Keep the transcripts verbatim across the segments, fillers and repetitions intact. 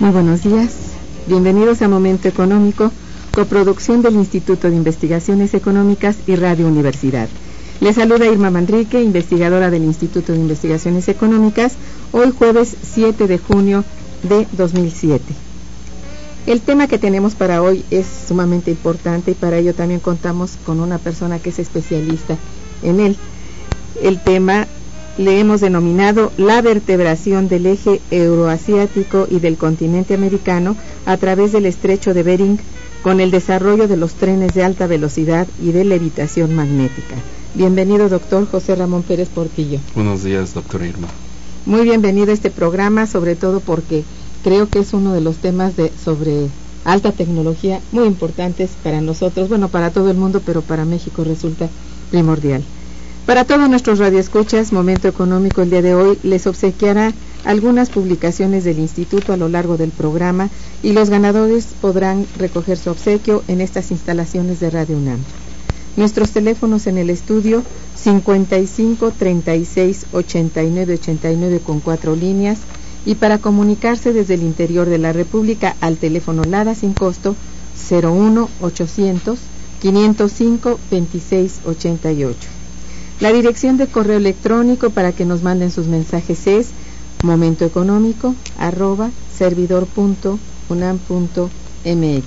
Muy buenos días, bienvenidos a Momento Económico, coproducción del Instituto de Investigaciones Económicas y Radio Universidad. Les saluda Irma Manrique, investigadora del Instituto de Investigaciones Económicas, hoy jueves siete de junio de dos mil siete. El tema que tenemos para hoy es sumamente importante y para ello también contamos con una persona que es especialista en él. El tema le hemos denominado la vertebración del eje euroasiático y del continente americano a través del estrecho de Bering con el desarrollo de los trenes de alta velocidad y de levitación magnética. Bienvenido, doctor José Ramón Pérez Portillo. Buenos días, doctora Irma. Muy bienvenido a este programa, sobre todo porque creo que es uno de los temas de sobre alta tecnología muy importantes para nosotros, bueno, para todo el mundo, pero para México resulta primordial. Para todos nuestros radioescuchas, Momento Económico el día de hoy les obsequiará algunas publicaciones del Instituto a lo largo del programa y los ganadores podrán recoger su obsequio en estas instalaciones de Radio UNAM. Nuestros teléfonos en el estudio cincuenta y cinco, treinta y seis, ochenta y nueve, ochenta y nueve con cuatro líneas y para comunicarse desde el interior de la República al teléfono LADA sin costo cero uno ochocientos, quinientos cinco, veintiséis ochenta y ocho. La dirección de correo electrónico para que nos manden sus mensajes es momentoeconómico arroba servidor punto unam punto mx.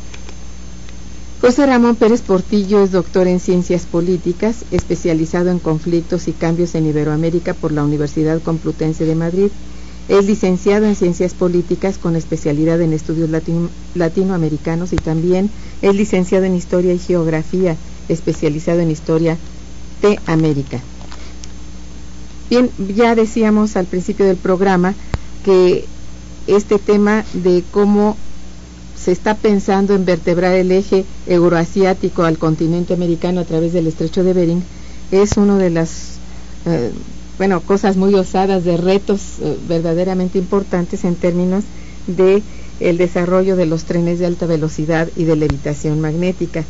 José Ramón Pérez Portillo es doctor en Ciencias Políticas, especializado en conflictos y cambios en Iberoamérica por la Universidad Complutense de Madrid. Es licenciado en Ciencias Políticas con especialidad en estudios latino, latinoamericanos y también es licenciado en Historia y Geografía, especializado en Historia de América. Bien, ya decíamos al principio del programa que este tema de cómo se está pensando en vertebrar el eje euroasiático al continente americano a través del estrecho de Bering es una de las eh, bueno, cosas muy osadas, de retos eh, verdaderamente importantes en términos de el desarrollo de los trenes de alta velocidad y de levitación magnética.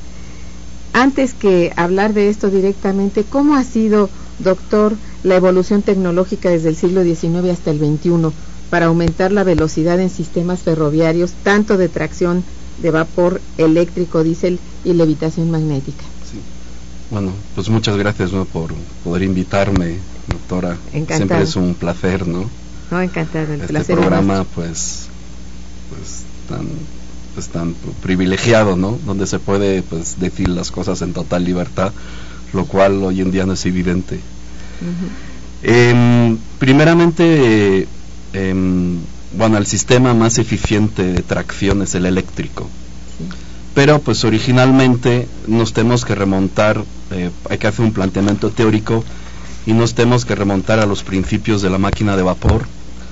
Antes que hablar de esto directamente, ¿cómo ha sido, doctor, la evolución tecnológica desde el siglo diecinueve hasta el veintiuno para aumentar la velocidad en sistemas ferroviarios, tanto de tracción de vapor eléctrico, diésel y levitación magnética? Sí. Bueno, pues muchas gracias, ¿no?, por poder invitarme, doctora. Encantado. Siempre es un placer, ¿no? No, encantado, el este placer. Este programa, pues, pues tan... pues tan privilegiado, ¿no?, donde se puede pues decir las cosas en total libertad, lo cual hoy en día no es evidente. Uh-huh. eh, primeramente eh, eh, bueno, el sistema más eficiente de tracción es el eléctrico, sí. Pero pues originalmente nos tenemos que remontar, eh, hay que hacer un planteamiento teórico y nos tenemos que remontar a los principios de la máquina de vapor,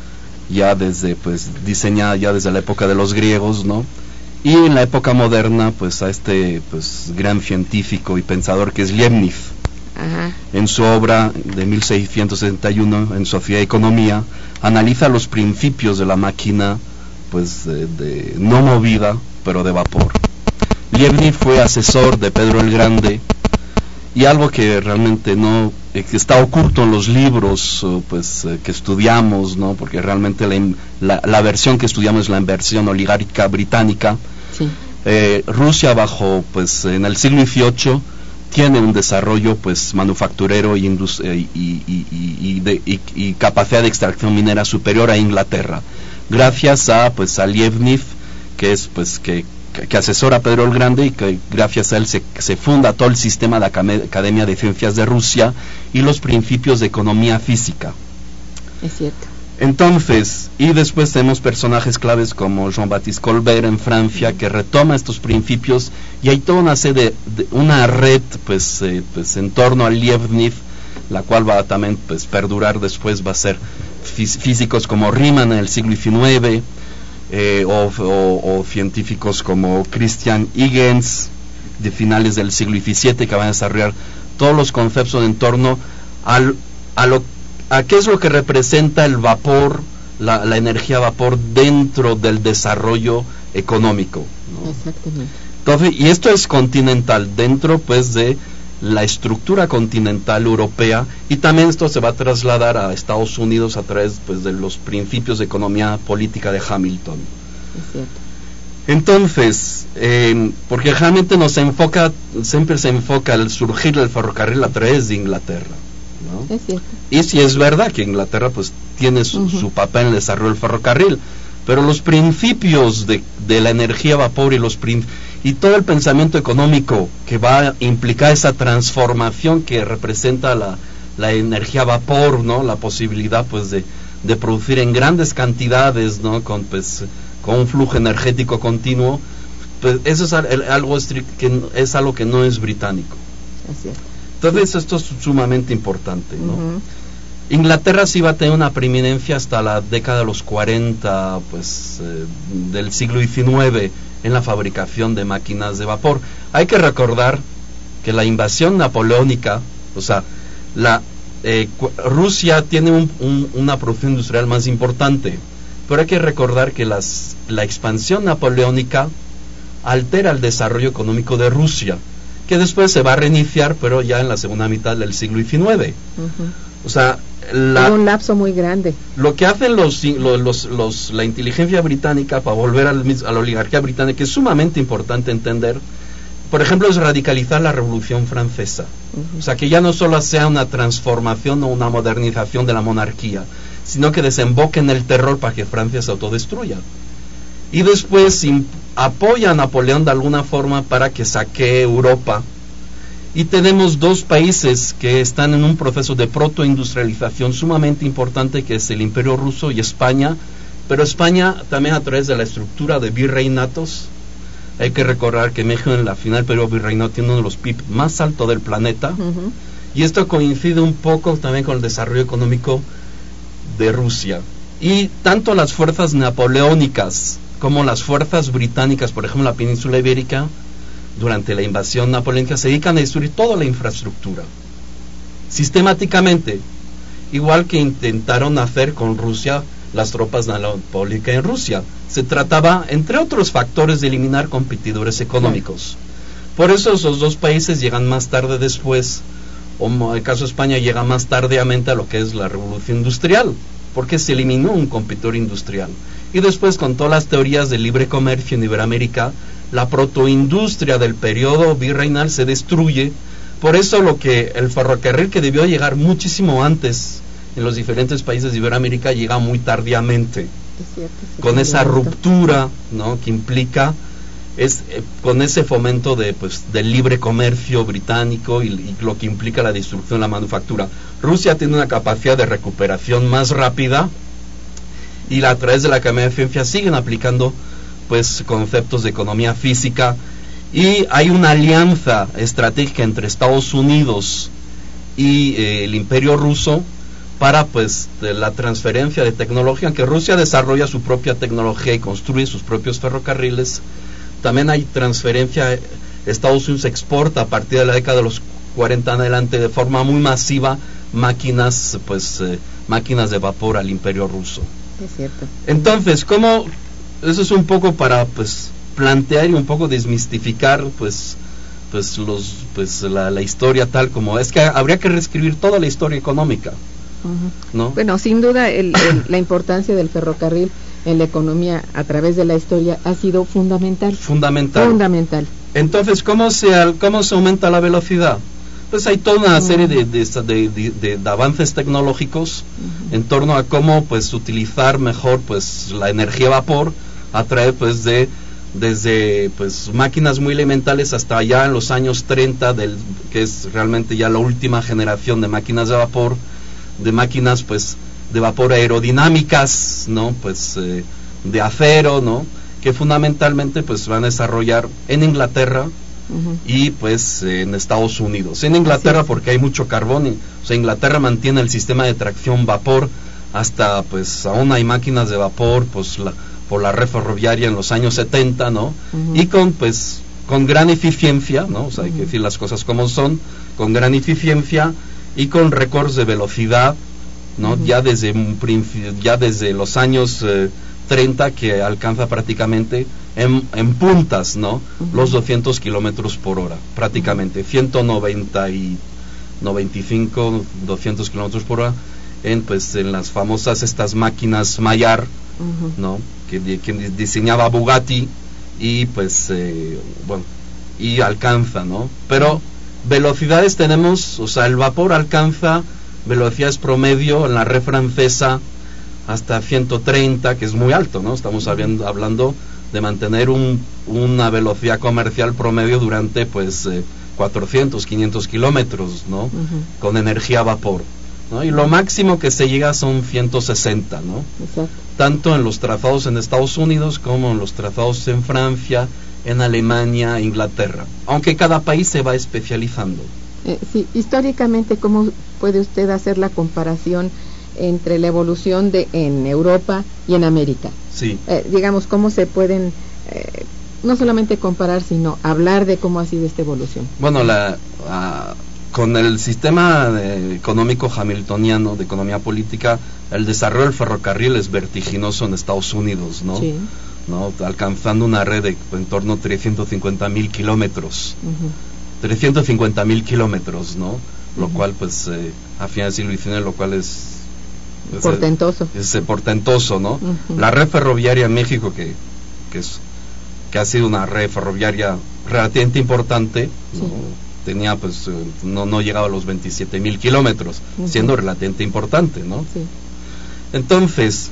ya desde pues diseñada ya desde la época de los griegos, ¿no? Y en la época moderna, pues a este pues gran científico y pensador que es Leibniz. Ajá. En su obra de mil seiscientos setenta y uno, en Sociedad y Economía, analiza los principios de la máquina, pues de, de no movida, pero de vapor. Leibniz fue asesor de Pedro el Grande, y algo que realmente no eh, que está oculto en los libros pues eh, que estudiamos, no, porque realmente la, la, la versión que estudiamos es la versión oligárquica británica. Sí. eh, Rusia bajo pues en el siglo dieciocho tiene un desarrollo pues manufacturero y, indus- eh, y, y, y, y, de, y, y capacidad de extracción minera superior a Inglaterra, gracias a pues a Leibniz, que es pues que que asesora a Pedro el Grande, y que gracias a él se, se funda todo el sistema de Academia de Ciencias de Rusia y los principios de economía física. Es cierto. Entonces, y después tenemos personajes claves como Jean-Baptiste Colbert en Francia, que retoma estos principios, y hay toda una serie de, de una red pues, eh, pues en torno a Leibniz, la cual va a también pues perdurar después, va a ser fí- físicos como Riemann en el siglo diecinueve, Eh, o, o, o científicos como Christian Huygens de finales del siglo diecisiete, que van a desarrollar todos los conceptos en torno al, a, lo, a qué es lo que representa el vapor, la, la energía vapor dentro del desarrollo económico, ¿no? Exactamente. Entonces, y esto es continental, dentro pues de la estructura continental europea, y también esto se va a trasladar a Estados Unidos a través pues de los principios de economía política de Hamilton. Es cierto. Entonces, eh, porque realmente nos enfoca, siempre se enfoca el surgir del ferrocarril a través de Inglaterra, ¿no? Es cierto. Y sí es verdad que Inglaterra pues tiene su, uh-huh. su papel en el desarrollo del ferrocarril, pero los principios de, de la energía a vapor y los prin- y todo el pensamiento económico que va a implicar esa transformación que representa la, la energía a vapor, ¿no? La posibilidad pues de, de producir en grandes cantidades, ¿no? Con pues con un flujo energético continuo, pues eso es algo estric- que es algo que no es británico. Es cierto. Entonces esto es sumamente importante, ¿no? Uh-huh. Inglaterra sí va a tener una preeminencia hasta la década de los cuarenta, pues eh, del siglo diecinueve, en la fabricación de máquinas de vapor. Hay que recordar que la invasión napoleónica, o sea, la eh, Rusia tiene un, un, una producción industrial más importante, pero hay que recordar que las, la expansión napoleónica altera el desarrollo económico de Rusia, que después se va a reiniciar, pero ya en la segunda mitad del siglo diecinueve. Uh-huh. O sea, la, un lapso muy grande. Lo que hacen los, los, los, los la inteligencia británica para volver al, a la oligarquía británica, que es sumamente importante entender, por ejemplo, es radicalizar la Revolución Francesa. Uh-huh. O sea, que ya no solo sea una transformación o una modernización de la monarquía, sino que desemboque en el terror para que Francia se autodestruya. Y después imp- apoya a Napoleón de alguna forma para que saquee Europa. Y tenemos dos países que están en un proceso de protoindustrialización sumamente importante, que es el Imperio Ruso y España, pero España también a través de la estructura de virreinatos. Hay que recordar que México en la final periodo virreinato tiene uno de los P I B más altos del planeta, uh-huh. y esto coincide un poco también con el desarrollo económico de Rusia. Y tanto las fuerzas napoleónicas como las fuerzas británicas, por ejemplo en la península ibérica, durante la invasión napoleónica, se dedican a destruir toda la infraestructura, sistemáticamente, igual que intentaron hacer con Rusia las tropas napoleónicas en Rusia. Se trataba, entre otros factores, de eliminar competidores económicos. Por eso esos dos países llegan más tarde después, o en el caso de España llega más tardíamente a lo que es la revolución industrial, porque se eliminó un competidor industrial. Y después, con todas las teorías de libre comercio en Iberoamérica, la protoindustria del periodo virreinal se destruye. Por eso lo que el ferrocarril, que debió llegar muchísimo antes en los diferentes países de Iberoamérica, llega muy tardíamente. Es cierto, sí, con sí, esa cierto. ruptura, ¿no?, que implica es eh, con ese fomento de pues del libre comercio británico y, y lo que implica la destrucción de la manufactura. Rusia tiene una capacidad de recuperación más rápida, y la, a través de la Academia de Ciencias siguen aplicando pues conceptos de economía física, y hay una alianza estratégica entre Estados Unidos y eh, el Imperio Ruso para pues de la transferencia de tecnología, aunque Rusia desarrolla su propia tecnología y construye sus propios ferrocarriles. También hay transferencia. Estados Unidos exporta a partir de la década de los cuarenta en adelante de forma muy masiva máquinas pues eh, máquinas de vapor al Imperio Ruso. Es cierto. Entonces, ¿cómo? Eso es un poco para pues plantear y un poco desmistificar pues pues los pues la, la historia tal como es, que habría que reescribir toda la historia económica. Uh-huh. ¿No? Bueno, sin duda el, el, la importancia del ferrocarril en la economía a través de la historia ha sido fundamental. Fundamental. Fundamental. Entonces, ¿cómo se cómo se aumenta la velocidad? Pues hay toda una uh-huh. serie de, de, de, de, de, de avances tecnológicos uh-huh. en torno a cómo pues utilizar mejor pues la energía a vapor a través pues de desde pues máquinas muy elementales hasta allá en los años treinta, del que es realmente ya la última generación de máquinas de vapor, de máquinas pues de vapor aerodinámicas, ¿no? Pues eh, de acero, ¿no? Que fundamentalmente pues van a desarrollar en Inglaterra uh-huh. y pues eh, en Estados Unidos. En Inglaterra, sí, porque hay mucho carbón, y, o sea, Inglaterra mantiene el sistema de tracción vapor hasta pues aún hay máquinas de vapor pues la, por la red ferroviaria en los años setenta, ¿no? Uh-huh. Y con pues con gran eficiencia, ¿no? O sea, hay uh-huh. que decir las cosas como son, con gran eficiencia y con récords de velocidad, ¿no? Uh-huh. Ya desde un principio, ya desde los años eh, treinta que alcanza prácticamente en, en puntas, ¿no? Uh-huh. Los doscientos kilómetros por hora, prácticamente, ciento noventa y noventa y cinco, doscientos kilómetros por hora, en, pues, en las famosas estas máquinas Maillard, uh-huh. ¿no? Que, que diseñaba Bugatti, y pues, eh, bueno, y alcanza, ¿no? Pero uh-huh. velocidades tenemos, o sea, el vapor alcanza velocidades promedio en la red francesa hasta ciento treinta, que es muy alto, ¿no? Estamos hablando, hablando de mantener un, una velocidad comercial promedio durante, pues, eh, cuatrocientos, quinientos kilómetros, ¿no? Uh-huh. Con energía a vapor, ¿no? Y lo máximo que se llega son ciento sesenta, ¿no? Exacto. Tanto en los trazados en Estados Unidos como en los trazados en Francia, en Alemania, Inglaterra, aunque cada país se va especializando. Eh, sí, históricamente, ¿cómo puede usted hacer la comparación entre la evolución de en Europa y en América? Sí. Eh, digamos, ¿cómo se pueden eh, no solamente comparar, sino hablar de cómo ha sido esta evolución? Bueno, la uh, con el sistema de, económico hamiltoniano de economía política, el desarrollo del ferrocarril es vertiginoso en Estados Unidos, ¿no? Sí. ¿No? Alcanzando una red de en torno a trescientos cincuenta mil kilómetros. Uh-huh. trescientos cincuenta mil kilómetros, ¿no? Lo uh-huh. cual, pues, eh, a finales del siglo diecinueve, lo cual es... es portentoso. Es, es portentoso, ¿no? Uh-huh. La red ferroviaria en México, que, que, es, que ha sido una red ferroviaria relativamente importante, sí. ¿no? Tenía, pues, eh, no, no llegaba a los veintisiete mil kilómetros, uh-huh. siendo relativamente importante, ¿no? Sí. Entonces...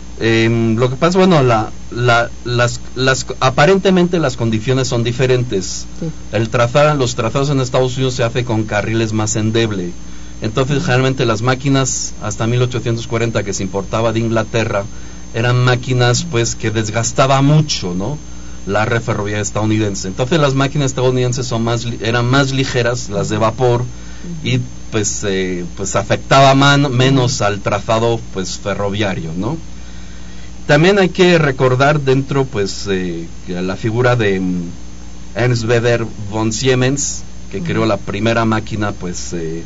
Eh, lo que pasa, bueno, la, la, las, las, aparentemente las condiciones son diferentes. Sí. El trazar, los trazados en Estados Unidos se hace con carriles más endeble. Entonces, generalmente las máquinas hasta mil ochocientos cuarenta que se importaba de Inglaterra eran máquinas, pues, que desgastaba mucho, ¿no? La red ferroviaria estadounidense. Entonces, las máquinas estadounidenses son más, eran más ligeras, las de vapor, uh-huh. y pues, eh, pues afectaba man, menos al trazado, pues, ferroviario, ¿no? También hay que recordar dentro, pues, eh, la figura de um, Ernst Werner von Siemens, que uh-huh. creó la primera máquina, pues, eh,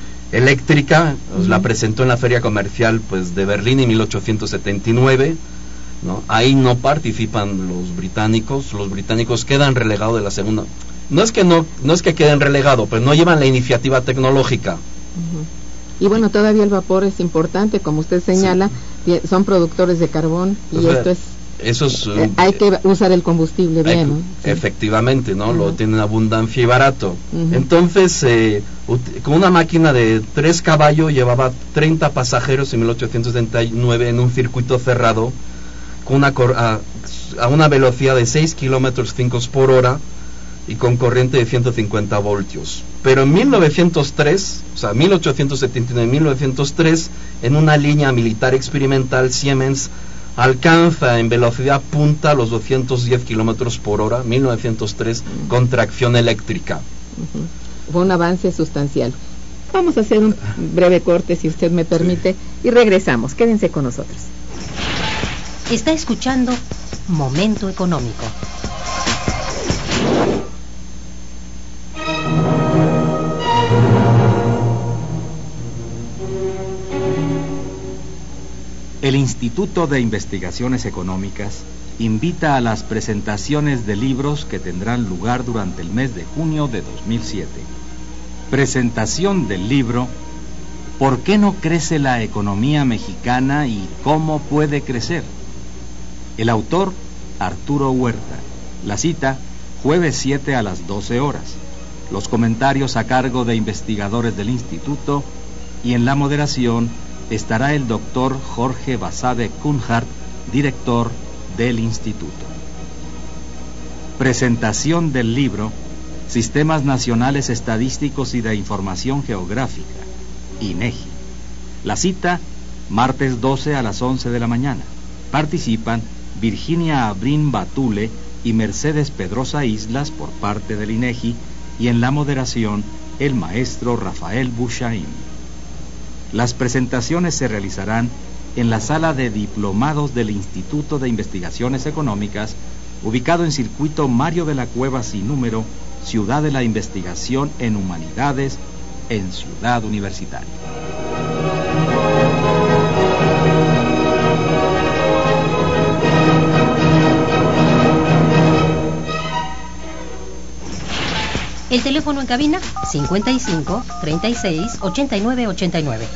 eléctrica, uh-huh. la presentó en la feria comercial, pues, de Berlín en mil ochocientos setenta y nueve, ¿no? Ahí no participan los británicos, los británicos quedan relegados de la segunda. No es que no, no es que queden relegados, pero no llevan la iniciativa tecnológica. Uh-huh. Y bueno, todavía el vapor es importante, como usted señala. Sí. Son productores de carbón y o sea, esto es, eso es eh, hay que usar el combustible bien, ¿no? Sí. Efectivamente, ¿no? Uh-huh. Lo tienen abundancia y barato. Uh-huh. Entonces, eh, con una máquina de tres caballos llevaba treinta pasajeros en mil ochocientos setenta y nueve en un circuito cerrado con una a, a una velocidad de seis kilómetros cinco por hora y con corriente de ciento cincuenta voltios. Pero en mil novecientos tres, o sea, mil ochocientos setenta y nueve, mil novecientos tres, en una línea militar experimental, Siemens alcanza en velocidad punta los doscientos diez kilómetros por hora, mil novecientos tres, uh-huh. con tracción eléctrica. Uh-huh. Fue un avance sustancial. Vamos a hacer un breve corte, si usted me permite, sí. y regresamos. Quédense con nosotros. Está escuchando Momento Económico. El Instituto de Investigaciones Económicas invita a las presentaciones de libros que tendrán lugar durante el mes de junio de dos mil siete. Presentación del libro ¿Por qué no crece la economía mexicana y cómo puede crecer? El autor, Arturo Huerta. La cita, jueves siete a las doce horas. Los comentarios a cargo de investigadores del instituto y en la moderación estará el doctor Jorge Basabe Kunhardt, director del instituto. Presentación del libro Sistemas Nacionales Estadísticos y de Información Geográfica, INEGI. La cita, martes doce a las once de la mañana. Participan Virginia Abrín Batule y Mercedes Pedrosa Islas por parte del INEGI y en la moderación el maestro Rafael Bushaim. Las presentaciones se realizarán en la sala de diplomados del Instituto de Investigaciones Económicas, ubicado en Circuito Mario de la Cueva sin número, Ciudad de la Investigación en Humanidades, en Ciudad Universitaria. El teléfono en cabina cincuenta y cinco, treinta y seis, ochenta y nueve, ochenta y nueve.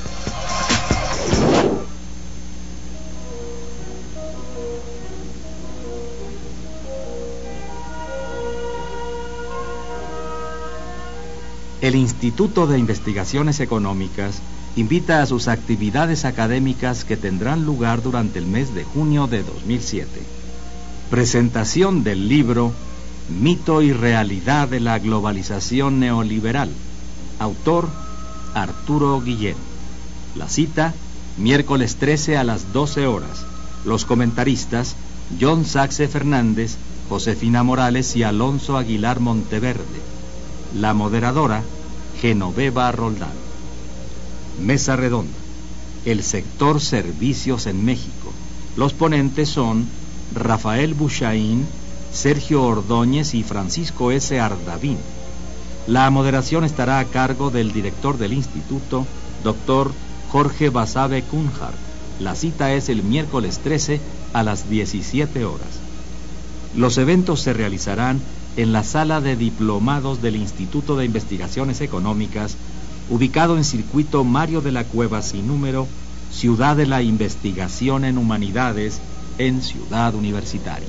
El Instituto de Investigaciones Económicas invita a sus actividades académicas que tendrán lugar durante el mes de junio de dos mil siete. Presentación del libro Mito y Realidad de la Globalización Neoliberal. Autor Arturo Guillén. La cita, miércoles trece a las doce horas. Los comentaristas, John Saxe Fernández, Josefina Morales y Alonso Aguilar Monteverde. La moderadora, Genoveva Roldán. Mesa redonda. El sector servicios en México. Los ponentes son Rafael Buchaín, Sergio Ordóñez y Francisco S. Ardavín. La moderación estará a cargo del director del instituto, doctor Jorge Basabe Cunhart. La cita es el miércoles trece a las diecisiete horas. Los eventos se realizarán en la sala de diplomados del Instituto de Investigaciones Económicas, ubicado en Circuito Mario de la Cueva sin número, Ciudad de la Investigación en Humanidades, en Ciudad Universitaria.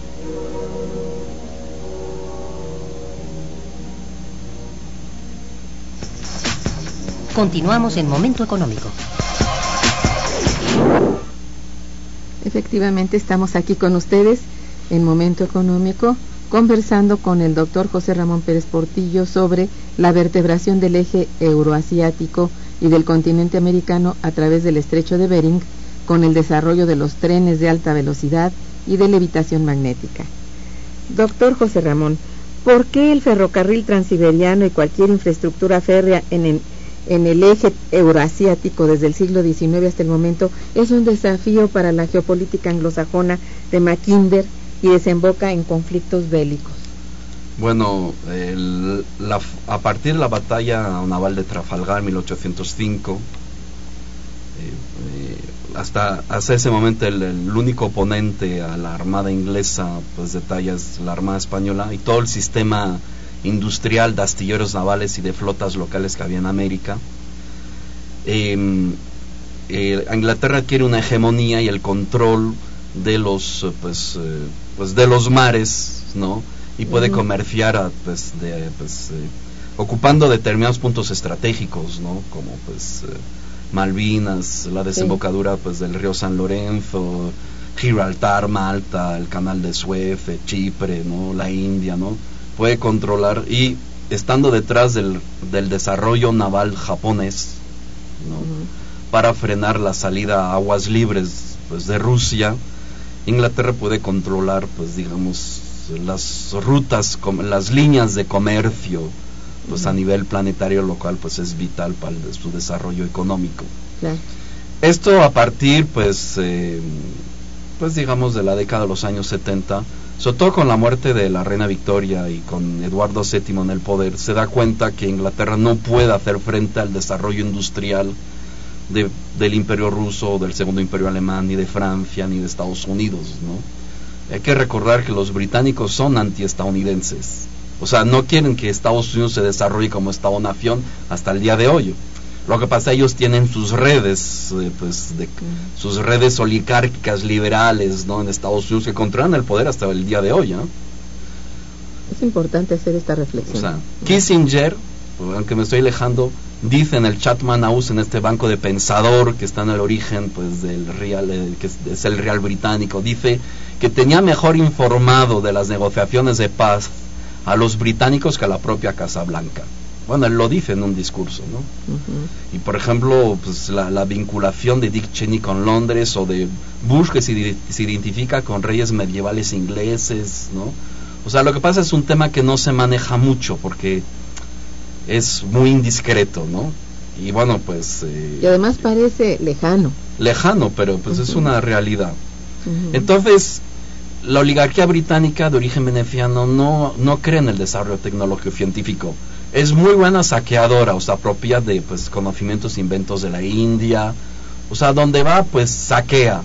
Continuamos en Momento Económico. Efectivamente, estamos aquí con ustedes en Momento Económico, conversando con el doctor José Ramón Pérez Portillo sobre la vertebración del eje euroasiático y del continente americano a través del estrecho de Bering, con el desarrollo de los trenes de alta velocidad y de levitación magnética. Doctor José Ramón, ¿por qué el ferrocarril transiberiano y cualquier infraestructura férrea en el, en el eje euroasiático desde el siglo diecinueve hasta el momento es un desafío para la geopolítica anglosajona de Mackinder y desemboca en conflictos bélicos? Bueno, el, la, a partir de la batalla naval de Trafalgar en mil ochocientos cinco, eh, eh, hasta, hasta ese momento el, el único oponente a la armada inglesa pues de talla es la armada española, y todo el sistema industrial de astilleros navales y de flotas locales que había en América. Eh, eh, Inglaterra adquiere una hegemonía y el control de los pues, eh, pues de los mares, ¿no? Y puede uh-huh. comerciar a, pues, de, pues, eh, ocupando determinados puntos estratégicos, ¿no? Como pues eh, Malvinas, la desembocadura sí. pues del río San Lorenzo, Gibraltar, Malta, el canal de Suez, Chipre, ¿no? La India, ¿no? Puede controlar, y estando detrás del, del desarrollo naval japonés, ¿no? Uh-huh. Para frenar la salida a aguas libres pues de Rusia, Inglaterra puede controlar pues digamos las rutas, las líneas de comercio pues uh-huh. a nivel planetario, lo cual pues es vital para el, su desarrollo económico. Yeah. Esto a partir pues eh, pues digamos de la década de los años setenta, sobre todo con la muerte de la reina Victoria y con Eduardo séptimo en el poder, se da cuenta que Inglaterra no puede hacer frente al desarrollo industrial De, del imperio ruso, del segundo imperio alemán, ni de Francia, ni de Estados Unidos, ¿no? Hay que recordar que los británicos son antiestadounidenses, o sea, no quieren que Estados Unidos se desarrolle como Estado-nación hasta el día de hoy. Lo que pasa, ellos tienen sus redes, eh, pues, de, sus redes oligárquicas liberales, ¿no? En Estados Unidos, que controlan el poder hasta el día de hoy, ¿no? Es importante hacer esta reflexión. O sea, Kissinger, aunque me estoy alejando, dice en el Chatham House, en este banco de pensador que está en el origen pues del real, eh, que es, es el real británico, dice que tenía mejor informado de las negociaciones de paz a los británicos que a la propia Casa Blanca. Bueno, él lo dice en un discurso, ¿no? Uh-huh. Y por ejemplo, pues la, la vinculación de Dick Cheney con Londres, o de Bush, que se, se identifica con reyes medievales ingleses, ¿no? O sea, lo que pasa es un tema que no se maneja mucho porque es muy indiscreto, ¿no? Y bueno, pues... Eh, y además parece lejano. Lejano, pero pues uh-huh. es una realidad. Uh-huh. Entonces, la oligarquía británica de origen veneciano no, no cree en el desarrollo tecnológico científico. Es muy buena saqueadora, o sea, propia de pues conocimientos e inventos de la India. O sea, donde va, pues saquea.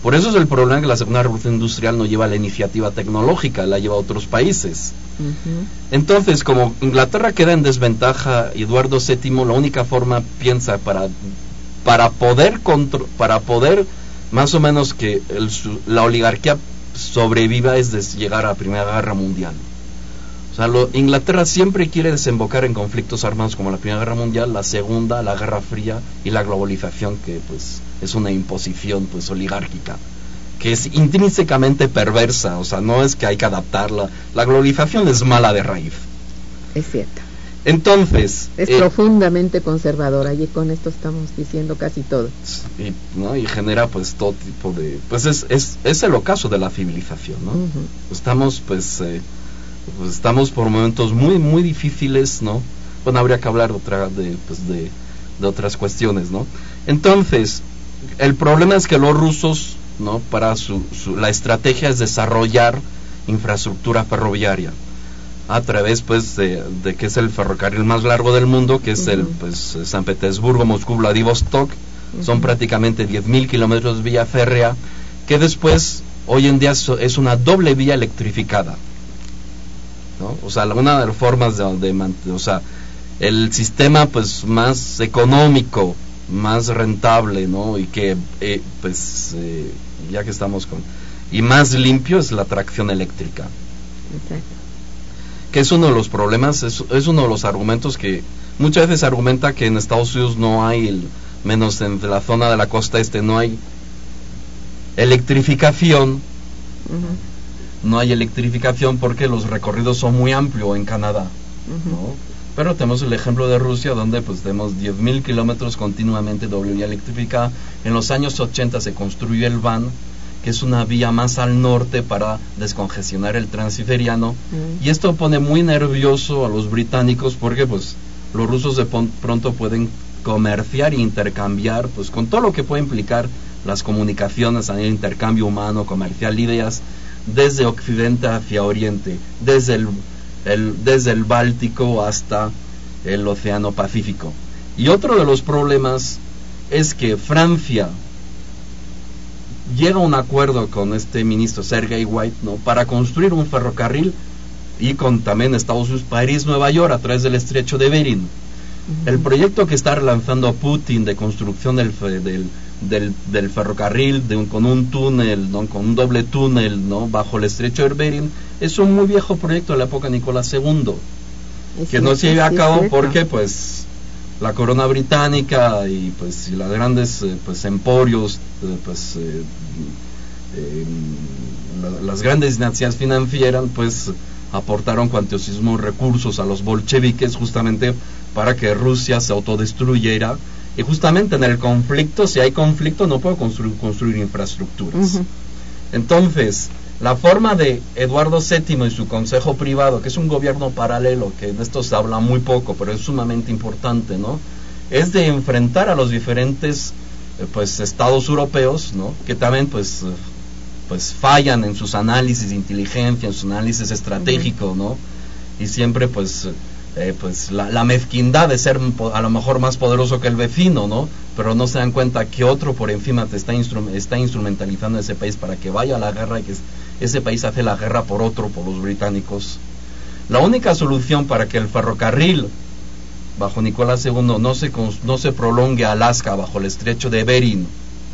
Por eso es el problema que la segunda revolución industrial no lleva la iniciativa tecnológica, la lleva a otros países. Uh-huh. Entonces, como Inglaterra queda en desventaja, Eduardo séptimo, la única forma, piensa, para, para poder contro- para poder más o menos que el, la oligarquía sobreviva es de llegar a la Primera Guerra Mundial. O sea, lo, Inglaterra siempre quiere desembocar en conflictos armados como la Primera Guerra Mundial, la Segunda, la Guerra Fría y la globalización, que pues es una imposición pues oligárquica, que es intrínsecamente perversa. O sea, no es que hay que adaptarla. La globalización es mala de raíz. Es cierto. Entonces... Es eh, profundamente conservadora, y con esto estamos diciendo casi todo. Y, ¿no? y genera pues todo tipo de... Pues es, es, es el ocaso de la civilización, ¿no? Uh-huh. Estamos pues... Eh, pues estamos por momentos muy muy difíciles, ¿no? Bueno, habría que hablar de otra de pues de, de otras cuestiones, ¿no? Entonces, el problema es que los rusos, ¿no? Para su, su la estrategia es desarrollar infraestructura ferroviaria a través pues de, de que es el ferrocarril más largo del mundo, que es uh-huh. el pues San Petersburgo, Moscú, Vladivostok. Uh-huh. Son prácticamente diez mil kilómetros de vía férrea, que después hoy en día es una doble vía electrificada, ¿no? O sea, una de las formas de, de, de o sea, el sistema pues más económico, más rentable, ¿no? Y que eh, pues eh, ya que estamos con y más limpio es la tracción eléctrica. Exacto. Que es uno de los problemas, es, es uno de los argumentos que muchas veces argumenta que en Estados Unidos no hay, el, menos en la zona de la costa este, no hay electrificación. Uh-huh. No hay electrificación porque los recorridos son muy amplios en Canadá, uh-huh. ¿no? Pero tenemos el ejemplo de Rusia, donde pues tenemos diez mil kilómetros continuamente doble vía electrificada. En los años ochenta se construyó el V A N, que es una vía más al norte para descongestionar el transiberiano, uh-huh. y esto pone muy nervioso a los británicos, porque pues los rusos de pronto pueden comerciar e intercambiar pues con todo lo que puede implicar las comunicaciones, el intercambio humano, comercial, ideas, desde Occidente hacia Oriente, desde el, el, desde el Báltico hasta el Océano Pacífico. Y otro de los problemas es que Francia llega a un acuerdo con este ministro Sergei White, ¿no? Para construir un ferrocarril, y con también Estados Unidos, París-Nueva York a través del estrecho de Bering. Uh-huh. El proyecto que está lanzando Putin de construcción del, del Del, del ferrocarril de un, con un túnel, ¿no? Con un doble túnel, ¿no? Bajo el estrecho de Bering, es un muy viejo proyecto de la época de Nicolás segundo, es que no se lleva a cabo porque pues la corona británica y pues y las grandes eh, pues emporios eh, pues eh, eh, la, las grandes dinastías financieras pues aportaron cuantiosísimos recursos a los bolcheviques justamente para que Rusia se autodestruyera. Y justamente en el conflicto, si hay conflicto, no puedo construir, construir infraestructuras. Uh-huh. Entonces, la forma de Eduardo séptimo y su consejo privado, que es un gobierno paralelo, que de esto se habla muy poco, pero es sumamente importante, ¿no? Es de enfrentar a los diferentes eh, pues estados europeos, ¿no? Que también pues, eh, pues fallan en sus análisis de inteligencia, en su análisis estratégico, uh-huh. ¿no? Y siempre pues... Eh, pues la, la mezquindad de ser a lo mejor más poderoso que el vecino, ¿no? Pero no se dan cuenta que otro por encima te está, instru- está instrumentalizando ese país para que vaya a la guerra, y que ese país hace la guerra por otro, por los británicos. La única solución para que el ferrocarril bajo Nicolás segundo no se, no se prolongue a Alaska bajo el estrecho de Bering,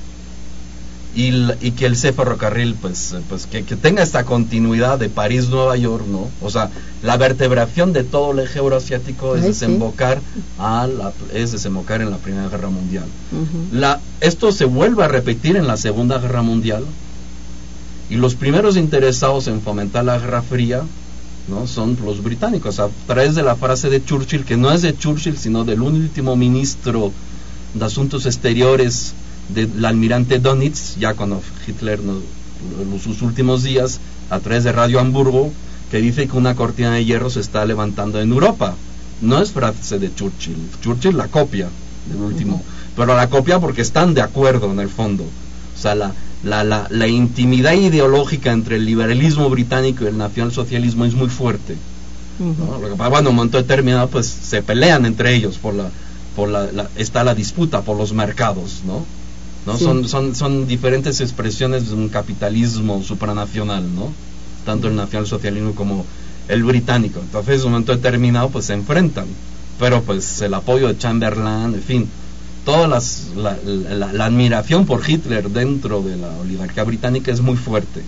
y, y que el ese ferrocarril pues, pues que, que tenga esta continuidad de París-Nueva York, ¿no? O sea, la vertebración de todo el eje euroasiático es Ay, desembocar sí. a la, es desembocar en la Primera Guerra Mundial. Uh-huh. La, esto se vuelve a repetir en la Segunda Guerra Mundial, y los primeros interesados en fomentar la Guerra Fría, ¿no? Son los británicos, a través de la frase de Churchill, que no es de Churchill sino del último ministro de Asuntos Exteriores del almirante Dönitz, ya cuando Hitler no, los, sus últimos días, a través de Radio Hamburgo, que dice que una cortina de hierro se está levantando en Europa. No es frase de Churchill, Churchill la copia del último, uh-huh. pero la copia porque están de acuerdo en el fondo. O sea, la, la, la, la intimidad ideológica entre el liberalismo británico y el nacionalsocialismo es muy fuerte. Uh-huh. ¿no? Lo que pasa, bueno, en un momento determinado pues se pelean entre ellos por la, por la, la está la disputa por los mercados, ¿no? ¿no? Sí. Son, son, son diferentes expresiones de un capitalismo supranacional, ¿no? Tanto el nacionalsocialismo como el británico. Entonces, en un momento determinado, pues se enfrentan. Pero, pues, el apoyo de Chamberlain, en fin, toda las, la, la, la admiración por Hitler dentro de la oligarquía británica es muy fuerte.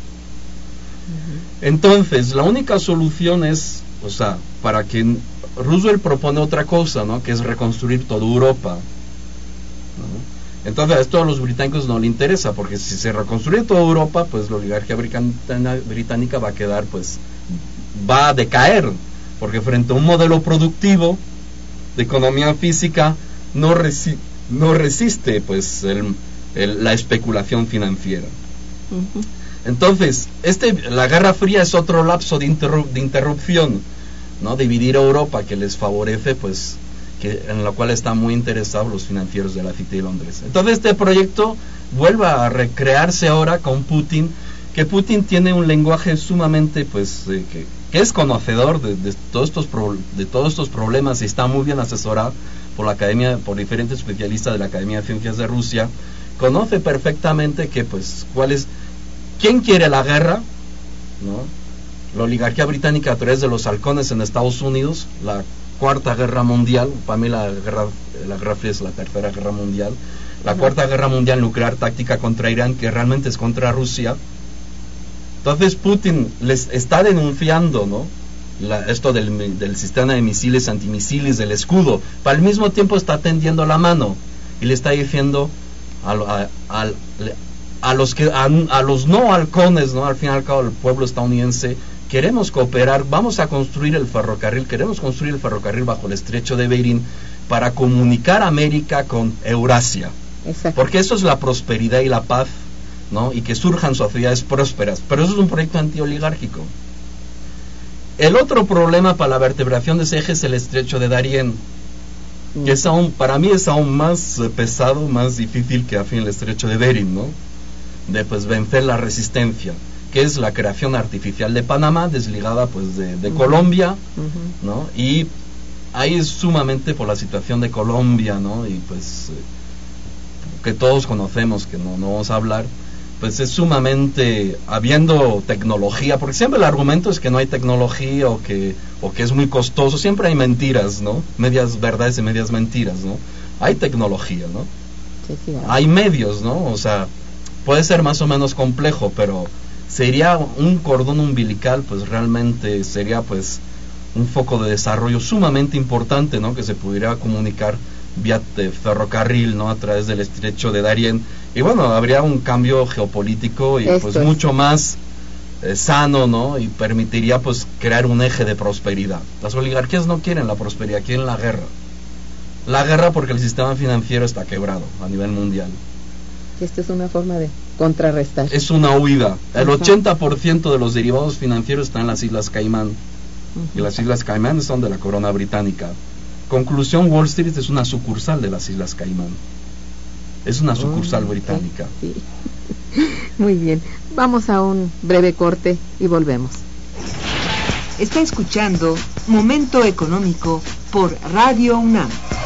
Uh-huh. Entonces, la única solución es, o sea, para que Roosevelt propone otra cosa, ¿no? Que es reconstruir toda Europa, ¿no? Entonces a esto a los británicos no le interesa, porque si se reconstruye toda Europa, pues la oligarquía británica va a quedar, pues, va a decaer, porque frente a un modelo productivo de economía física no, resi no resiste, pues, el, el, la especulación financiera. Uh-huh. Entonces, este, la Guerra Fría es otro lapso de, interru de interrupción, ¿no? Dividir Europa, que les favorece, pues, que, en la cual están muy interesados los financieros de la City de Londres. Entonces este proyecto vuelve a recrearse ahora con Putin, que Putin tiene un lenguaje sumamente, pues, eh, que, que es conocedor de, de, todos estos pro, de todos estos problemas y está muy bien asesorado por la academia, por diferentes especialistas de la Academia de Ciencias de Rusia. Conoce perfectamente que, pues, cuál es, quién quiere la guerra, ¿no? La oligarquía británica a través de los halcones en Estados Unidos, la Cuarta Guerra Mundial, para mí la guerra, la guerra fría es la Tercera Guerra Mundial, la uh-huh. Cuarta Guerra Mundial nuclear táctica contra Irán, que realmente es contra Rusia. Entonces Putin les está denunciando, ¿no? La, esto del, del sistema de misiles, antimisiles, del escudo, pero al mismo tiempo está tendiendo la mano y le está diciendo a, a, a, a los que a, a los no halcones, ¿no? Al fin y al cabo el pueblo estadounidense, queremos cooperar, vamos a construir el ferrocarril, queremos construir el ferrocarril bajo el estrecho de Bering para comunicar América con Eurasia. Exacto. Porque eso es la prosperidad y la paz, ¿no? Y que surjan sociedades prósperas, pero eso es un proyecto antioligárquico. El otro problema para la vertebración de ese eje es el estrecho de Darien, mm. que es aún, para mí es aún más eh, pesado, más difícil que al fin el estrecho de Bering, ¿no? De, pues, vencer la resistencia, que es la creación artificial de Panamá, desligada, pues, de, de uh-huh. Colombia, uh-huh. ¿no? Y ahí es sumamente por la situación de Colombia, ¿no? Y pues eh, que todos conocemos, que no, no vamos a hablar, pues es sumamente, habiendo tecnología, porque siempre el argumento es que no hay tecnología o que, o que es muy costoso, siempre hay mentiras, ¿no? Medias verdades y medias mentiras, ¿no? Hay tecnología, ¿no? Sí, sí, hay medios, ¿no? O sea, puede ser más o menos complejo, pero sería un cordón umbilical, pues realmente sería, pues, un foco de desarrollo sumamente importante, ¿no? Que se pudiera comunicar vía ferrocarril, ¿no? A través del estrecho de Darien, y bueno, habría un cambio geopolítico y Esto pues es. mucho más eh, sano, ¿no? Y permitiría, pues, crear un eje de prosperidad. Las oligarquías no quieren la prosperidad, quieren la guerra. La guerra porque el sistema financiero está quebrado a nivel mundial. Esta es una forma de contrarrestar. Es una huida. El ochenta por ciento de los derivados financieros están en las Islas Caimán. Uh-huh. Y las Islas Caimán son de la corona británica. Conclusión, Wall Street es una sucursal de las Islas Caimán. Es una sucursal oh, británica. Sí. Muy bien. Vamos a un breve corte y volvemos. Está escuchando Momento Económico por Radio UNAM.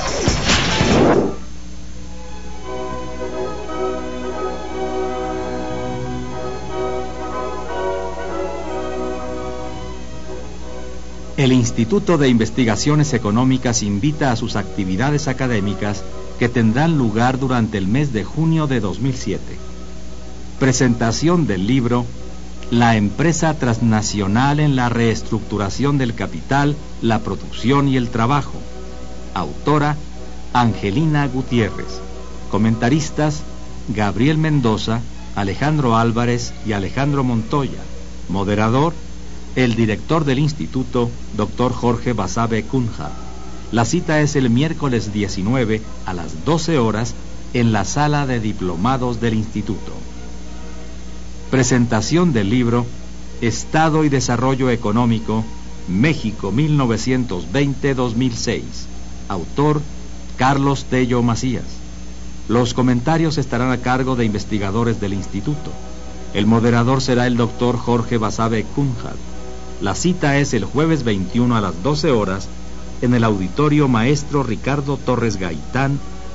El Instituto de Investigaciones Económicas invita a sus actividades académicas que tendrán lugar durante el mes de junio de dos mil siete. Presentación del libro La empresa transnacional en la reestructuración del capital, la producción y el trabajo. Autora Angelina Gutiérrez. Comentaristas Gabriel Mendoza, Alejandro Álvarez y Alejandro Montoya. Moderador el director del instituto, doctor Jorge Basabe Cunha. La cita es el miércoles diecinueve a las doce horas en la sala de diplomados del instituto. Presentación del libro Estado y Desarrollo Económico, México mil novecientos veinte a dos mil seis. Autor Carlos Tello Macías. Los comentarios estarán a cargo de investigadores del instituto. El moderador será el doctor Jorge Basabe Cunha. La cita es el jueves veintiuno a las doce horas en el Auditorio Maestro Ricardo Torres Gaitán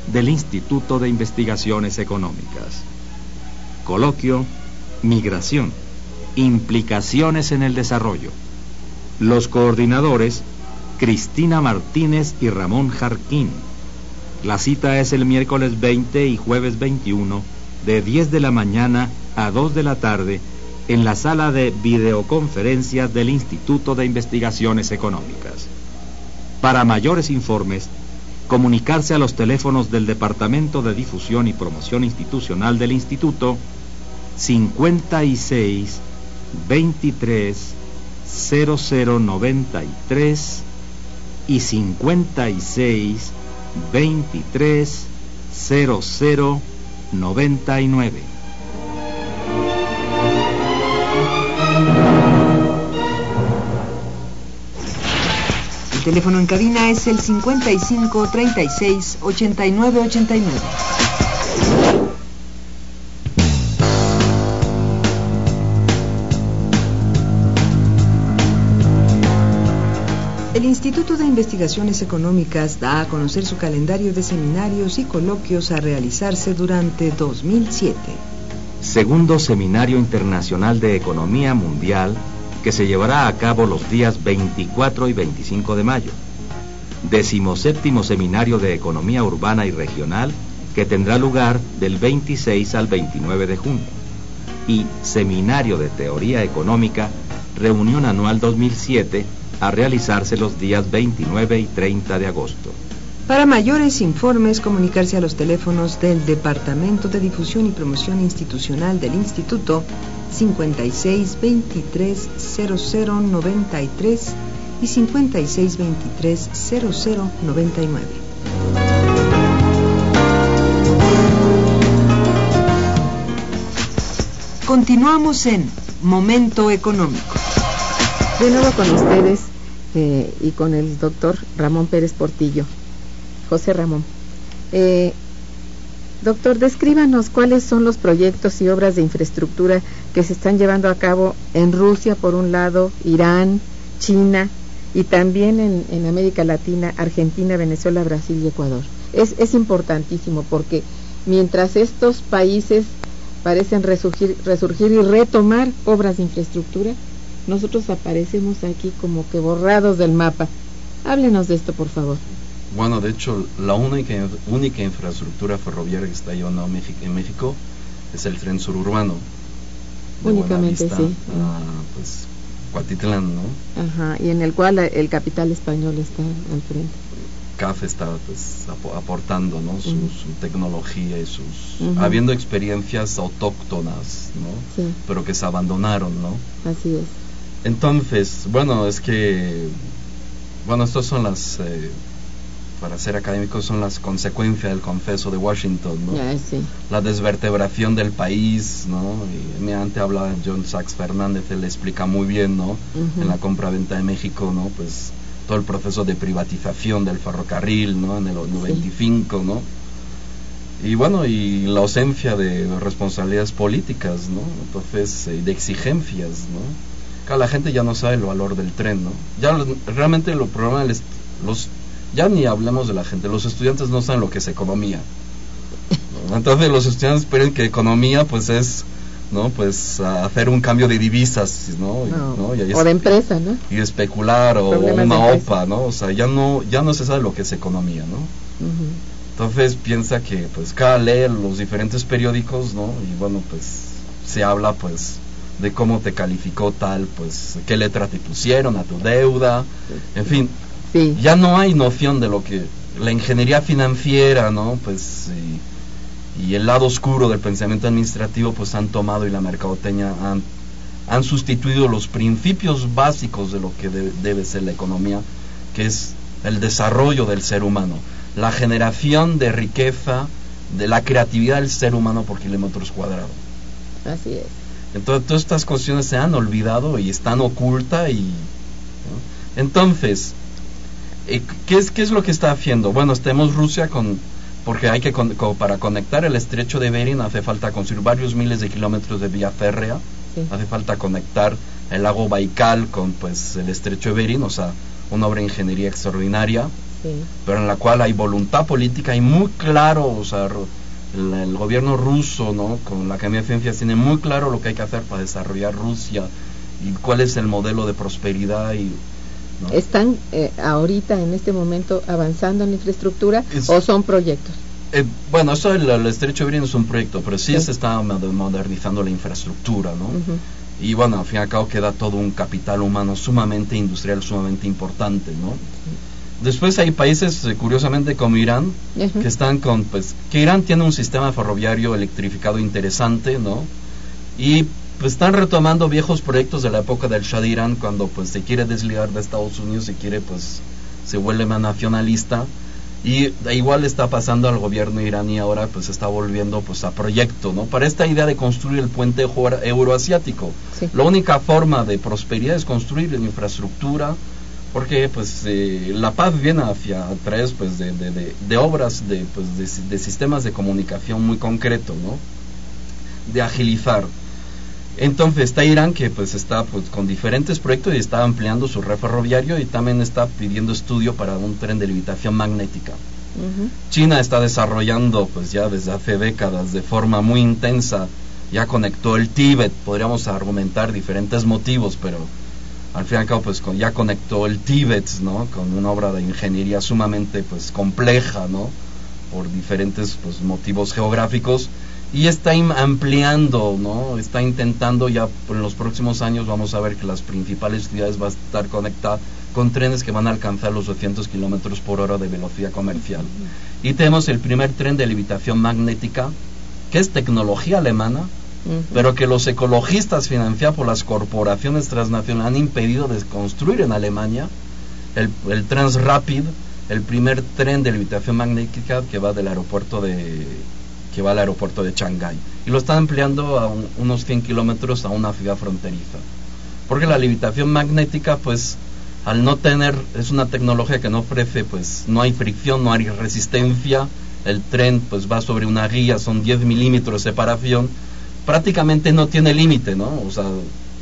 del Instituto de Investigaciones Económicas. Coloquio: Migración, implicaciones en el desarrollo. Los coordinadores: Cristina Martínez y Ramón Jarquín. La cita es el miércoles veinte y jueves veintiuno, de diez de la mañana a dos de la tarde, en la sala de videoconferencias del Instituto de Investigaciones Económicas. Para mayores informes, comunicarse a los teléfonos del Departamento de Difusión y Promoción Institucional del Instituto cincuenta y seis, veintitrés, cero cero noventa y tres y cincuenta y seis, veintitrés, cero cero noventa y nueve. El teléfono en cabina es el cincuenta y cinco, treinta y seis, ochenta y nueve, ochenta y nueve. El Instituto de Investigaciones Económicas da a conocer su calendario de seminarios y coloquios a realizarse durante dos mil siete. Segundo Seminario Internacional de Economía Mundial, que se llevará a cabo los días veinticuatro y veinticinco de mayo. Decimoséptimo Seminario de Economía Urbana y Regional, que tendrá lugar del veintiséis al veintinueve de junio. Y Seminario de Teoría Económica, Reunión Anual dos mil siete, a realizarse los días veintinueve y treinta de agosto. Para mayores informes, comunicarse a los teléfonos del Departamento de Difusión y Promoción Institucional del Instituto cincuenta y seis, veintitrés, cero cero noventa y tres y cincuenta y seis, veintitrés, cero cero noventa y nueve. Continuamos en Momento Económico. De nuevo con ustedes eh, y con el doctor Ramón Pérez Portillo. José Ramón. Eh, doctor, descríbanos cuáles son los proyectos y obras de infraestructura que se están llevando a cabo en Rusia, por un lado, Irán, China, y también en, en América Latina, Argentina, Venezuela, Brasil y Ecuador. Es, es importantísimo porque mientras estos países parecen resurgir, resurgir y retomar obras de infraestructura, nosotros aparecemos aquí como que borrados del mapa. Háblenos de esto, por favor. Bueno, de hecho, la única, única infraestructura ferroviaria que está llevando a México, en México es el tren suburbano. Únicamente, sí. A, pues, Cuatitlán, ¿no? Ajá, y en el cual el capital español está al frente. C A F está, pues, ap aportando, ¿no? Su, uh-huh. su tecnología y sus... Uh-huh. habiendo experiencias autóctonas, ¿no? Sí. Pero que se abandonaron, ¿no? Así es. Entonces, bueno, es que... Bueno, estas son las... Eh, para ser académicos, son las consecuencias del confeso de Washington, ¿no? Yeah, sí. La desvertebración del país, ¿no? Y me antes hablaba John Sachs Fernández, él explica muy bien, ¿no? Uh-huh. En la compra-venta de México, ¿no? Pues todo el proceso de privatización del ferrocarril, ¿no? En el noventa y cinco, sí. ¿no? Y bueno, y la ausencia de responsabilidades políticas, ¿no? Entonces, eh, de exigencias, ¿no? Acá la gente ya no sabe el valor del tren, ¿no? Ya lo, realmente lo problema es los ya ni hablemos de la gente, los estudiantes no saben lo que es economía, ¿no? Entonces los estudiantes esperan que economía pues es, ¿no? Pues hacer un cambio de divisas, ¿no? no, ¿no? Y o es, de empresa, ¿no? Y especular, o, o una O P A, ¿no? O sea, ya no, ya no se sabe lo que es economía, ¿no? Uh-huh. Entonces piensa que pues cada lee los diferentes periódicos, ¿no? Y bueno, pues se habla pues de cómo te calificó tal, pues qué letra te pusieron a tu deuda, en fin. Sí. Ya no hay noción de lo que la ingeniería financiera, ¿no? Pues y, y el lado oscuro del pensamiento administrativo pues han tomado, y la mercadotecnia han, han sustituido los principios básicos de lo que de, debe ser la economía, que es el desarrollo del ser humano, la generación de riqueza, de la creatividad del ser humano por kilómetros cuadrados. Así es. Entonces todas estas cuestiones se han olvidado y están ocultas y, ¿no? Entonces, ¿Qué es, ¿qué es lo que está haciendo? Bueno, tenemos Rusia con, porque hay que con, con, para conectar el estrecho de Bering hace falta construir varios miles de kilómetros de vía férrea, sí. Hace falta conectar el lago Baikal con pues el estrecho de Bering, o sea, una obra de ingeniería extraordinaria. sí. pero en la cual hay voluntad política y muy claro, o sea, el, el gobierno ruso, ¿no?, con la Academia de Ciencias tiene muy claro lo que hay que hacer para desarrollar Rusia y cuál es el modelo de prosperidad y, ¿no? ¿Están eh, ahorita en este momento avanzando en infraestructura es, o son proyectos? Eh, bueno, eso el, el Estrecho de Bering es un proyecto, pero sí, sí. se está modernizando la infraestructura, ¿no? Uh-huh. Y bueno, al fin y al cabo queda todo un capital humano sumamente industrial, sumamente importante, ¿no? Sí. Después hay países, eh, curiosamente, como Irán, uh-huh. que están con, pues, que Irán tiene un sistema ferroviario electrificado interesante, ¿no? Y pues están retomando viejos proyectos de la época del Shah de Irán, cuando pues se quiere desligar de Estados Unidos, se quiere, pues, se vuelve más nacionalista. Y igual está pasando al gobierno iraní ahora, pues está volviendo pues a proyecto, ¿no? Para esta idea de construir el puente euroasiático. Sí. La única forma de prosperidad es construir la infraestructura, porque pues eh, la paz viene hacia a través pues de, de, de, de obras, de, pues, de, de sistemas de comunicación muy concreto, ¿no? De agilizar. Entonces está Irán, que pues está pues con diferentes proyectos y está ampliando su red ferroviario y también está pidiendo estudio para un tren de levitación magnética. Uh-huh. China está desarrollando pues ya desde hace décadas de forma muy intensa, ya conectó el Tíbet, podríamos argumentar diferentes motivos, pero al fin y al cabo pues con, ya conectó el Tíbet, ¿no?, con una obra de ingeniería sumamente pues compleja, ¿no?, por diferentes pues motivos geográficos. Y está ampliando, ¿no? Está intentando ya en los próximos años, vamos a ver que las principales ciudades van a estar conectadas con trenes que van a alcanzar los doscientos kilómetros por hora de velocidad comercial. Uh-huh. Y tenemos el primer tren de levitación magnética, que es tecnología alemana, uh-huh. pero que los ecologistas financiados por las corporaciones transnacionales han impedido de construir en Alemania, el, el Transrapid, el primer tren de levitación magnética que va del aeropuerto de... que va al aeropuerto de Shanghái, y lo están empleando a un, unos cien kilómetros a una ciudad fronteriza, porque la levitación magnética pues al no tener, es una tecnología que no ofrece, pues no hay fricción, no hay resistencia, el tren pues va sobre una guía, son diez milímetros de separación, prácticamente no tiene límite, ¿no? O sea,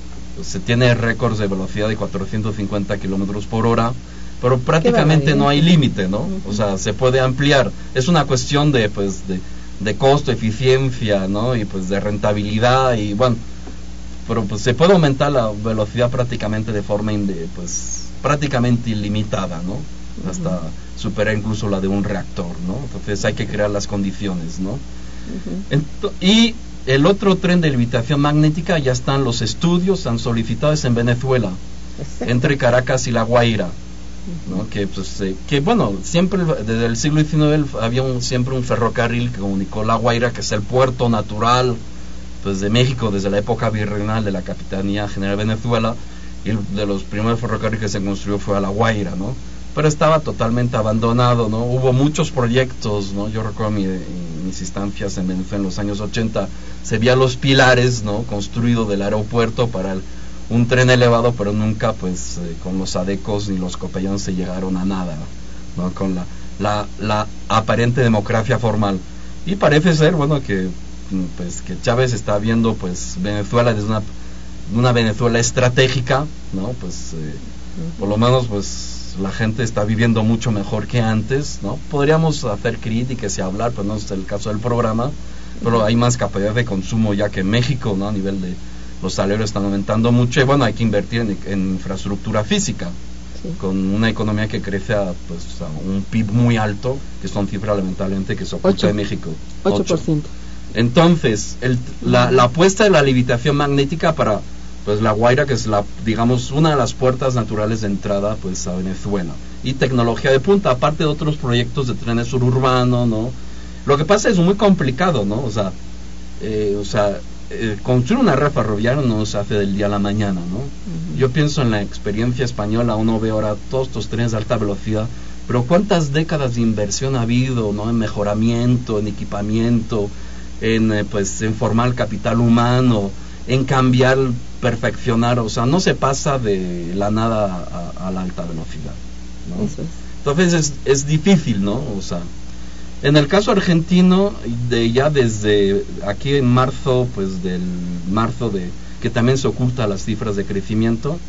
se tiene récords de velocidad de cuatrocientos cincuenta kilómetros por hora, pero prácticamente no hay límite, ¿no? Uh-huh. O sea, se puede ampliar, es una cuestión de pues de de costo, eficiencia, ¿no?, y pues de rentabilidad, y bueno, pero pues se puede aumentar la velocidad prácticamente de forma inde, pues prácticamente ilimitada, ¿no? Uh-huh. Hasta superar incluso la de un reactor, ¿no? Entonces hay que crear las condiciones, ¿no? Uh-huh. Ent- y el otro tren de levitación magnética, ya están los estudios, han solicitado, es en Venezuela. Exacto. Entre Caracas y La Guaira, ¿no? Que pues eh, que bueno, siempre desde el siglo diecinueve había un, siempre un ferrocarril que comunicó La Guaira, que es el puerto natural pues de México desde la época virreinal de la Capitanía General de Venezuela, y el, de los primeros ferrocarriles que se construyó fue a La Guaira, ¿no? Pero estaba totalmente abandonado, ¿no? Hubo muchos proyectos, ¿no? Yo recuerdo mi, mis instancias en Venezuela en los años ochenta, se veían los pilares, ¿no?, construidos del aeropuerto para el un tren elevado, pero nunca pues eh, con los adecos ni los copellones se llegaron a nada, ¿no?, con la, la, la aparente democracia formal. Y parece ser, bueno, que pues que Chávez está viendo pues Venezuela desde una, una Venezuela estratégica, ¿no? Pues eh, por lo menos pues la gente está viviendo mucho mejor que antes, ¿no? Podríamos hacer críticas y hablar, pero no es el caso del programa, pero hay más capacidad de consumo ya que en México, ¿no?, a nivel de los salarios están aumentando mucho, y bueno, hay que invertir en, en infraestructura física, sí, con una economía que crece a, pues, a un P I B muy alto, que son cifras lamentablemente que se oculta de México. ocho por ciento. Entonces, el, la, la apuesta de la levitación magnética para pues La Guaira, que es la, digamos, una de las puertas naturales de entrada pues a Venezuela, y tecnología de punta, aparte de otros proyectos de trenes suburbanos, ¿no? Lo que pasa es muy complicado, ¿no? O sea, eh, o sea Eh, construir una red ferroviaria no se hace del día a la mañana, ¿no? Uh-huh. Yo pienso en la experiencia española, uno ve ahora todos estos trenes de alta velocidad, pero cuántas décadas de inversión ha habido, ¿no?, en mejoramiento, en equipamiento, en eh, pues en formar capital humano, en cambiar, perfeccionar, o sea, no se pasa de la nada a, a la alta velocidad, ¿no? Eso es. Entonces es, es difícil, ¿no? O sea, en el caso argentino, de ya desde aquí en marzo, pues del marzo de que también se oculta las cifras de crecimiento,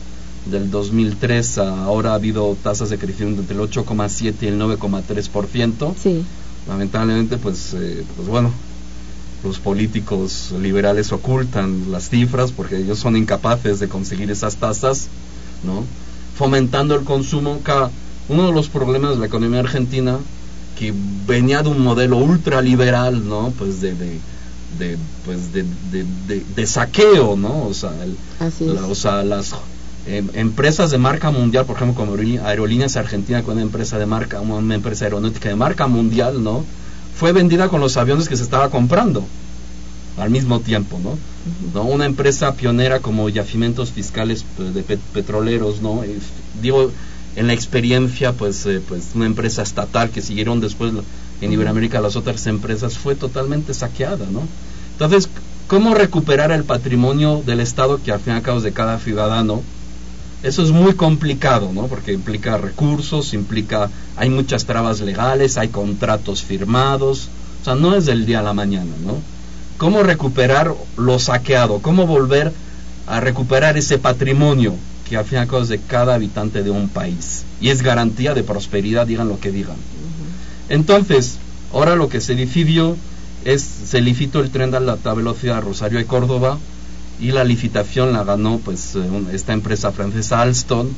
del dos mil tres a ahora ha habido tasas de crecimiento entre el ocho coma siete y el nueve coma tres por ciento. Sí. Lamentablemente, pues, eh, pues bueno, los políticos liberales ocultan las cifras porque ellos son incapaces de conseguir esas tasas, ¿no? Fomentando el consumo. Cada, uno de los problemas de la economía argentina, que venía de un modelo ultraliberal, ¿no? Pues de, de, de pues de, de, de, de saqueo, ¿no? O sea, el, la, o sea las eh, empresas de marca mundial, por ejemplo, como Aerolíneas Argentina, con una empresa de marca, una empresa aeronáutica de marca mundial, ¿no? Fue vendida con los aviones que se estaba comprando al mismo tiempo, ¿no? Uh-huh. ¿No? Una empresa pionera como Yacimientos Fiscales de pet petroleros, ¿no? Eh, digo, en la experiencia, pues, eh, pues una empresa estatal que siguieron después en Iberoamérica las otras empresas, fue totalmente saqueada, ¿no? Entonces, ¿cómo recuperar el patrimonio del Estado, que al fin y al cabo es de cada ciudadano? Eso es muy complicado, ¿no? Porque implica recursos, implica, hay muchas trabas legales, hay contratos firmados, o sea, no es del día a la mañana, ¿no? ¿Cómo recuperar lo saqueado? ¿Cómo volver a recuperar ese patrimonio que al fin y al cabo es de cada habitante de un país? Y es garantía de prosperidad, digan lo que digan. Uh-huh. Entonces, ahora lo que se decidió es, se licitó el tren de alta velocidad Rosario y Córdoba, y la licitación la ganó pues esta empresa francesa Alstom,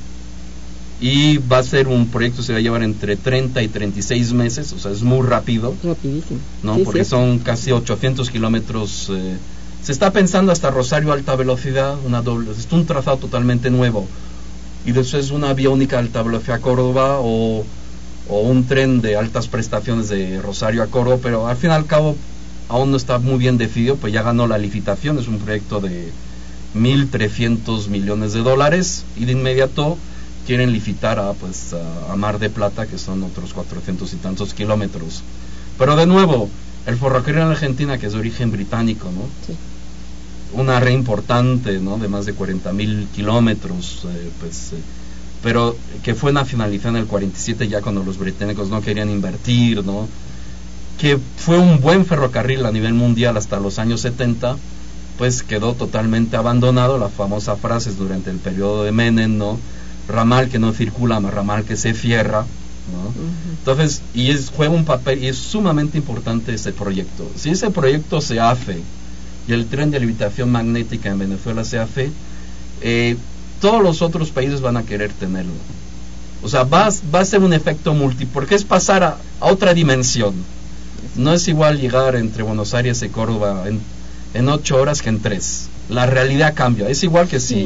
y va a ser un proyecto, se va a llevar entre treinta y treinta y seis meses, o sea, es muy rápido. Rapidísimo. ¿No? Sí, porque sí. son casi ochocientos kilómetros. Eh, se está pensando hasta Rosario alta velocidad, una doble, es un trazado totalmente nuevo. Y después una vía única alta velocidad a Córdoba, o, o un tren de altas prestaciones de Rosario a Córdoba, pero al fin y al cabo aún no está muy bien decidido, pues ya ganó la licitación, es un proyecto de mil trescientos millones de dólares, y de inmediato quieren licitar a, pues, a, a Mar de Plata, que son otros cuatrocientos y tantos kilómetros. Pero de nuevo, el ferrocarril en Argentina, que es de origen británico, ¿no? Sí. Una red importante, ¿no? De más de cuarenta mil kilómetros, eh, pues, eh, pero que fue nacionalizada en el cuarenta y siete, ya cuando los británicos no querían invertir, ¿no? Que fue un buen ferrocarril a nivel mundial hasta los años setenta, pues quedó totalmente abandonado. La famosa frase durante el periodo de Menem, ¿no? Ramal que no circula, más ramal que se cierra, ¿no? Uh-huh. Entonces, y es, juega un papel, y es sumamente importante ese proyecto. Si ese proyecto se hace, y el tren de levitación magnética en Venezuela se hace, eh, todos los otros países van a querer tenerlo. O sea, va, va a ser un efecto multi, porque es pasar a, a otra dimensión. No es igual llegar entre Buenos Aires y Córdoba en, en ocho horas que en tres. La realidad cambia. Es igual que si... Sí.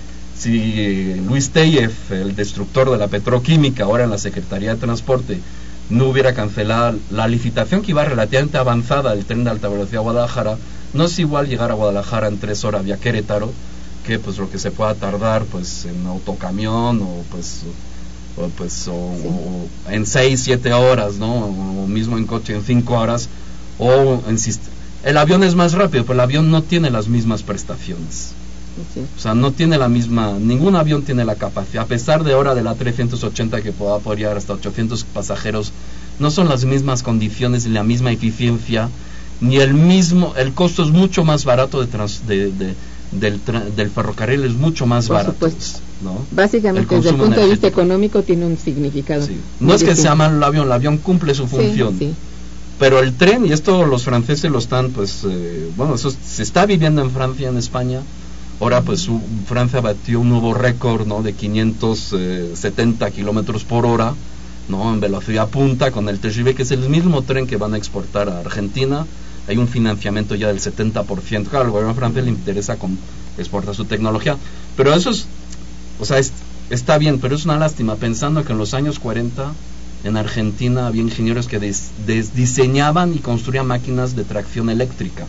Si Luis Tellez, el destructor de la petroquímica, ahora en la Secretaría de Transporte, no hubiera cancelado la licitación, que iba relativamente avanzada del tren de alta velocidad a Guadalajara, no es igual llegar a Guadalajara en tres horas vía Querétaro, que pues lo que se pueda tardar pues en autocamión, o pues o, pues, o, sí. o en seis, siete horas, ¿no? O mismo en coche en cinco horas, o en el avión es más rápido, pero el avión no tiene las mismas prestaciones. Sí. O sea, no tiene la misma, ningún avión tiene la capacidad, a pesar de ahora de la trescientos ochenta que pueda apoyar hasta ochocientos pasajeros, no son las mismas condiciones, ni la misma eficiencia, ni el mismo, el costo es mucho más barato de, trans, de, de del, del ferrocarril, es mucho más Por barato, ¿no? Básicamente, el desde el punto de vista económico tiene un significado. Sí. No es que distinto. Sea mal el avión, el avión cumple su función. Sí, sí. Pero el tren, y esto los franceses lo están, pues, eh, bueno, eso se está viviendo en Francia, en España. Ahora pues su, Francia batió un nuevo récord, ¿no? De quinientos setenta kilómetros por hora, ¿no? En velocidad punta con el T G V, que es el mismo tren que van a exportar a Argentina. Hay un financiamiento ya del setenta por ciento. Claro, al gobierno francés le interesa con, exportar su tecnología. Pero eso es, o sea, es, está bien, pero es una lástima, pensando que en los años cuarenta en Argentina había ingenieros que des, des, diseñaban y construían máquinas de tracción eléctrica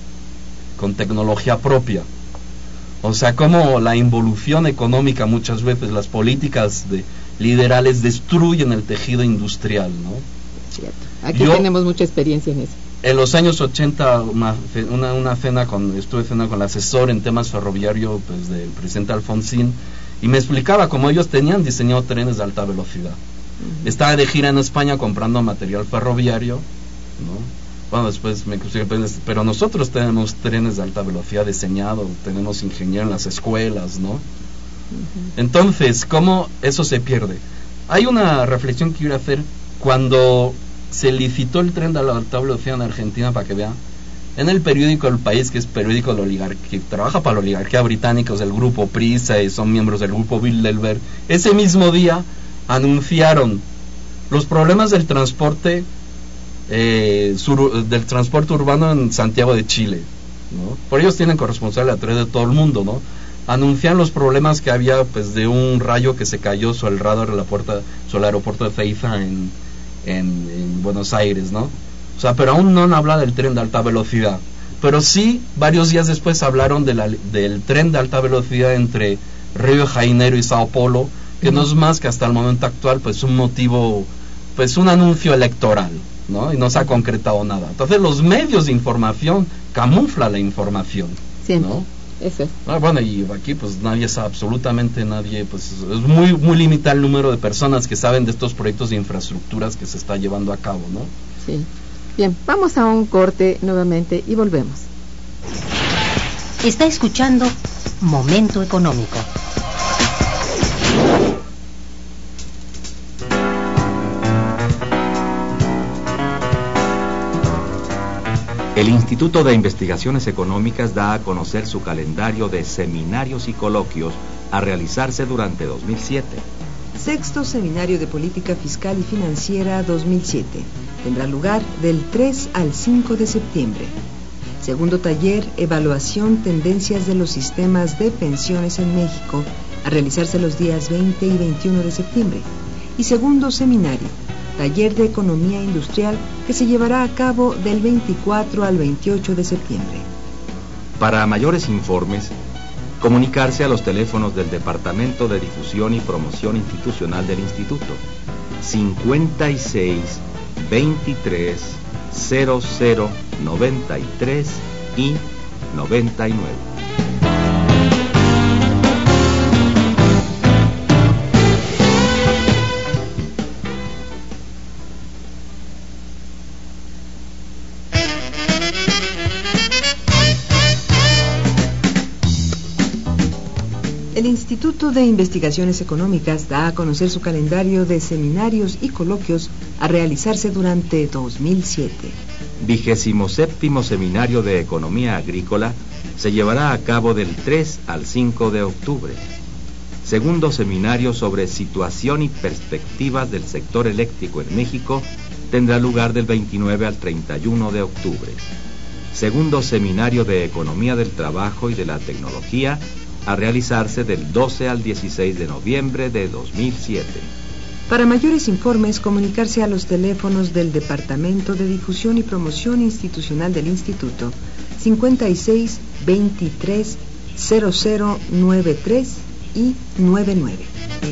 con tecnología propia. O sea, como la involución económica, muchas veces las políticas de, liberales destruyen el tejido industrial, ¿no? Cierto. Aquí Yo, tenemos mucha experiencia en eso. En los años ochenta, una, una, una cena con, estuve cena con el asesor en temas ferroviarios, pues, del presidente Alfonsín, y me explicaba cómo ellos tenían diseñado trenes de alta velocidad. Uh-huh. Estaba de gira en España comprando material ferroviario, ¿no? Bueno, después me pero nosotros tenemos trenes de alta velocidad diseñados, tenemos ingenieros en las escuelas, ¿no? Entonces, ¿cómo eso se pierde? Hay una reflexión que quiero hacer. Cuando se licitó el tren de la alta velocidad en Argentina, para que vean, en el periódico El País, que es periódico de la oligarquía, que trabaja para la oligarquía británica, del grupo Prisa, y son miembros del grupo Bilderberg, ese mismo día anunciaron los problemas del transporte eh, sur, del transporte urbano en Santiago de Chile, ¿no? Por ellos tienen corresponsal a través de todo el mundo, ¿no? Anuncian los problemas que había, pues, de un rayo que se cayó sobre el radar de la puerta, sobre el aeropuerto de Ceiza en, en, en Buenos Aires, ¿no? O sea, pero aún no han hablado del tren de alta velocidad. Pero sí, varios días después hablaron de la, del tren de alta velocidad entre Río de Janeiro y Sao Paulo, que no es más que hasta el momento actual, pues, un motivo, pues, un anuncio electoral, ¿no? Y no se ha concretado nada. Entonces, los medios de información camuflan la información, siempre, ¿no? Eso es. Ah, bueno, y aquí pues nadie sabe, absolutamente nadie, pues es muy muy limitado el número de personas que saben de estos proyectos de infraestructuras que se está llevando a cabo, ¿no? Sí. Bien, vamos a un corte nuevamente y volvemos. Está escuchando Momento Económico. El Instituto de Investigaciones Económicas da a conocer su calendario de seminarios y coloquios a realizarse durante dos mil siete. Sexto Seminario de Política Fiscal y Financiera dos mil siete. Tendrá lugar del tres al cinco de septiembre. Segundo taller, Evaluación Tendencias de los Sistemas de Pensiones en México, a realizarse los días veinte y veintiuno de septiembre. Y segundo seminario, Taller de Economía Industrial, que se llevará a cabo del veinticuatro al veintiocho de septiembre. Para mayores informes, comunicarse a los teléfonos del Departamento de Difusión y Promoción Institucional del Instituto, cincuenta y seis, veintitrés, cero cero, noventa y tres y noventa y nueve. El Instituto de Investigaciones Económicas da a conocer su calendario de seminarios y coloquios a realizarse durante dos mil siete. Vigésimo séptimo Seminario de Economía Agrícola se llevará a cabo del tres al cinco de octubre. Segundo Seminario sobre Situación y Perspectivas del Sector Eléctrico en México tendrá lugar del veintinueve al treinta y uno de octubre. Segundo Seminario de Economía del Trabajo y de la Tecnología a realizarse del doce al dieciséis de noviembre de dos mil siete. Para mayores informes, comunicarse a los teléfonos del Departamento de Difusión y Promoción Institucional del Instituto, cincuenta y seis, veintitrés, cero cero noventa y tres y noventa y nueve.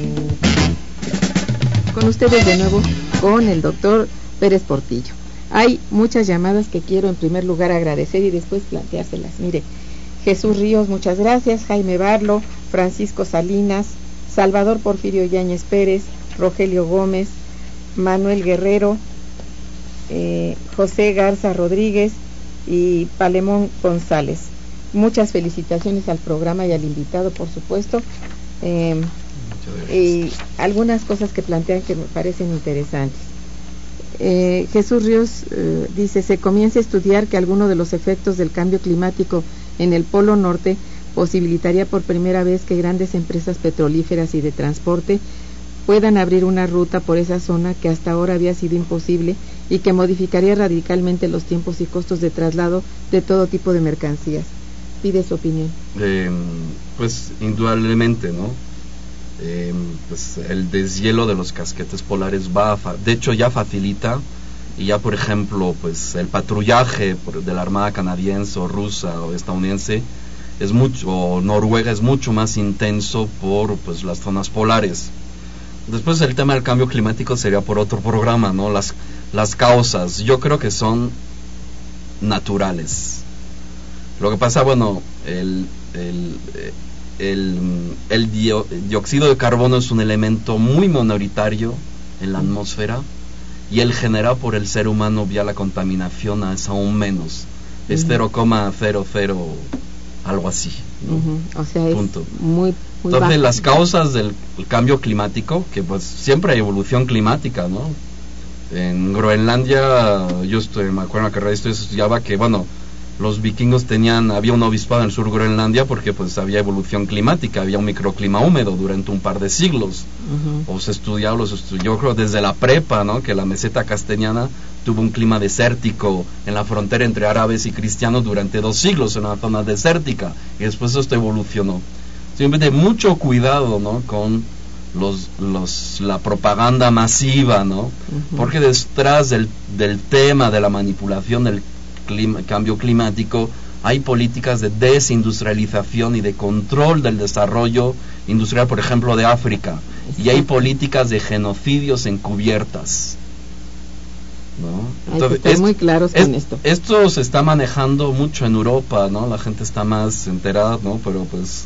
Con ustedes de nuevo, con el doctor Pérez Portillo. Hay muchas llamadas que quiero en primer lugar agradecer y después planteárselas. Mire, Jesús Ríos, muchas gracias. Jaime Barlo, Francisco Salinas, Salvador Porfirio Yáñez Pérez, Rogelio Gómez, Manuel Guerrero, eh, José Garza Rodríguez y Palemón González. Muchas felicitaciones al programa y al invitado, por supuesto. Eh, y algunas cosas que plantean que me parecen interesantes. Eh, Jesús Ríos eh, dice, se comienza a estudiar que alguno de los efectos del cambio climático en el Polo Norte posibilitaría por primera vez que grandes empresas petrolíferas y de transporte puedan abrir una ruta por esa zona que hasta ahora había sido imposible y que modificaría radicalmente los tiempos y costos de traslado de todo tipo de mercancías. Pide su opinión. Eh, pues indudablemente, ¿no? Eh, pues el deshielo de los casquetes polares va, a de hecho ya facilita, y ya por ejemplo pues el patrullaje por, de la Armada canadiense o rusa o estadounidense es mucho, o Noruega es mucho más intenso por pues las zonas polares. Después el tema del cambio climático sería por otro programa, ¿no? Las, las causas, yo creo que son naturales. Lo que pasa, bueno, el, el, el, el dio, dióxido de carbono es un elemento muy minoritario en la atmósfera, y el generado por el ser humano vía la contaminación es aún menos, es cero coma cero cero algo así, ¿no? Uh-huh. O sea, es Punto. muy, muy Entonces, bajo. las causas del cambio climático, que pues siempre hay evolución climática, ¿no? En Groenlandia, yo estoy, me acuerdo en la carrera de esto, se estudiaba que, bueno, los vikingos tenían, había un obispado en el sur de Groenlandia porque pues había evolución climática, había un microclima húmedo durante un par de siglos. Uh-huh. O se estudiaba, los estudió, yo creo desde la prepa, ¿no? Que la meseta castellana tuvo un clima desértico en la frontera entre árabes y cristianos durante dos siglos, en una zona desértica, y después esto evolucionó. Siempre mucho cuidado, ¿no? Con los, los, la propaganda masiva, ¿no? Uh-huh. Porque detrás del, del tema de la manipulación del clima, cambio climático hay políticas de desindustrialización y de control del desarrollo industrial, por ejemplo, de África. Exacto. Y hay políticas de genocidios encubiertas, ¿no? Entonces, hay que estar es, muy claros es, con esto. Esto se está manejando mucho en Europa, ¿no? La gente está más enterada, ¿no? Pero pues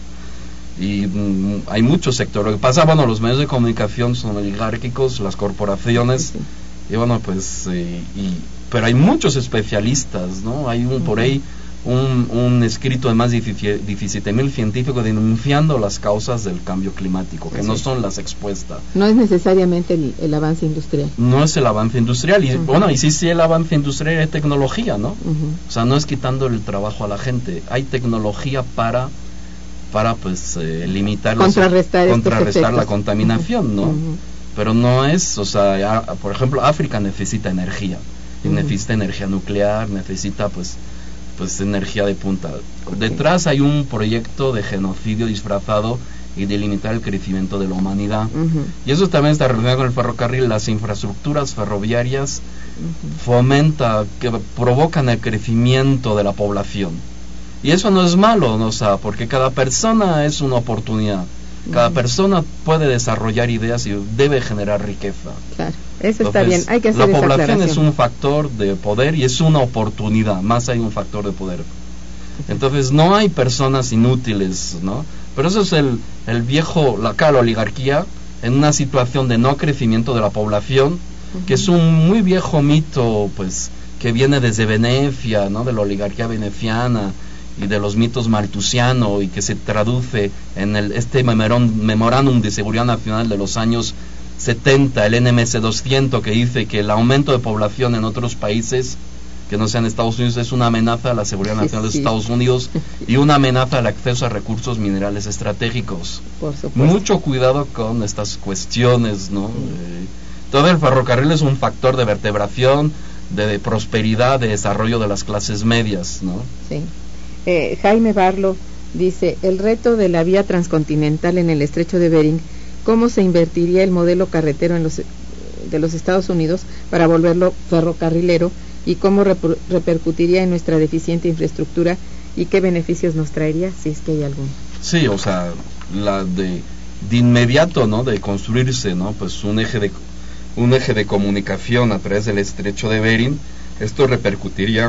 y mm, hay muchos sectores. Lo que pasa, bueno, los medios de comunicación son oligárquicos, las corporaciones, sí, sí. Y bueno, pues eh, y, pero hay muchos especialistas, ¿no? Hay un, uh-huh. por ahí un, un escrito de más de diecisiete mil científicos denunciando las causas del cambio climático, que sí, no son las expuestas. No es necesariamente el, el avance industrial. No es el avance industrial, y uh-huh. bueno, y sí, sí, el avance industrial es tecnología, ¿no? Uh-huh. O sea, no es quitando el trabajo a la gente, hay tecnología para para pues eh, limitar los, contrarrestar, contrarrestar la contaminación, uh-huh. ¿no? Uh-huh. Pero no es, o sea, ya, por ejemplo, África necesita energía, uh-huh. necesita energía nuclear, necesita pues pues energía de punta. Okay. Detrás hay un proyecto de genocidio disfrazado y de limitar el crecimiento de la humanidad. Uh-huh. Y eso también está relacionado con el ferrocarril. Las infraestructuras ferroviarias uh-huh. fomenta, que provocan el crecimiento de la población. Y eso no es malo, ¿no? O sea, porque cada persona es una oportunidad. Cada uh-huh. persona puede desarrollar ideas y debe generar riqueza. Claro, eso Entonces, está bien. Hay que hacer la esa población aclaración. Es un factor de poder y es una oportunidad, más hay un factor de poder. Entonces no hay personas inútiles, ¿no? Pero eso es el, el viejo, la, la oligarquía en una situación de no crecimiento de la población, uh-huh. que es un muy viejo mito, pues, que viene desde Venecia, ¿no? De la oligarquía veneciana y de los mitos maltusianos, y que se traduce en el, este memorándum de seguridad nacional de los años setenta, el N M S doscientos, que dice que el aumento de población en otros países que no sean Estados Unidos es una amenaza a la seguridad nacional sí, sí. de Estados Unidos y una amenaza al acceso a recursos minerales estratégicos. Por supuesto. Mucho cuidado con estas cuestiones, ¿no? Sí. Eh, todo el ferrocarril es un factor de vertebración, de, de prosperidad, de desarrollo de las clases medias, ¿no? Sí. Eh, Jaime Barlo dice, el reto de la vía transcontinental en el estrecho de Bering, ¿cómo se invertiría el modelo carretero en los, de los Estados Unidos para volverlo ferrocarrilero, y cómo rep- repercutiría en nuestra deficiente infraestructura y qué beneficios nos traería, si es que hay alguno? Sí, o sea, la de, de inmediato, ¿no? De construirse, ¿no? Pues un eje de un eje de comunicación a través del estrecho de Bering. Esto repercutiría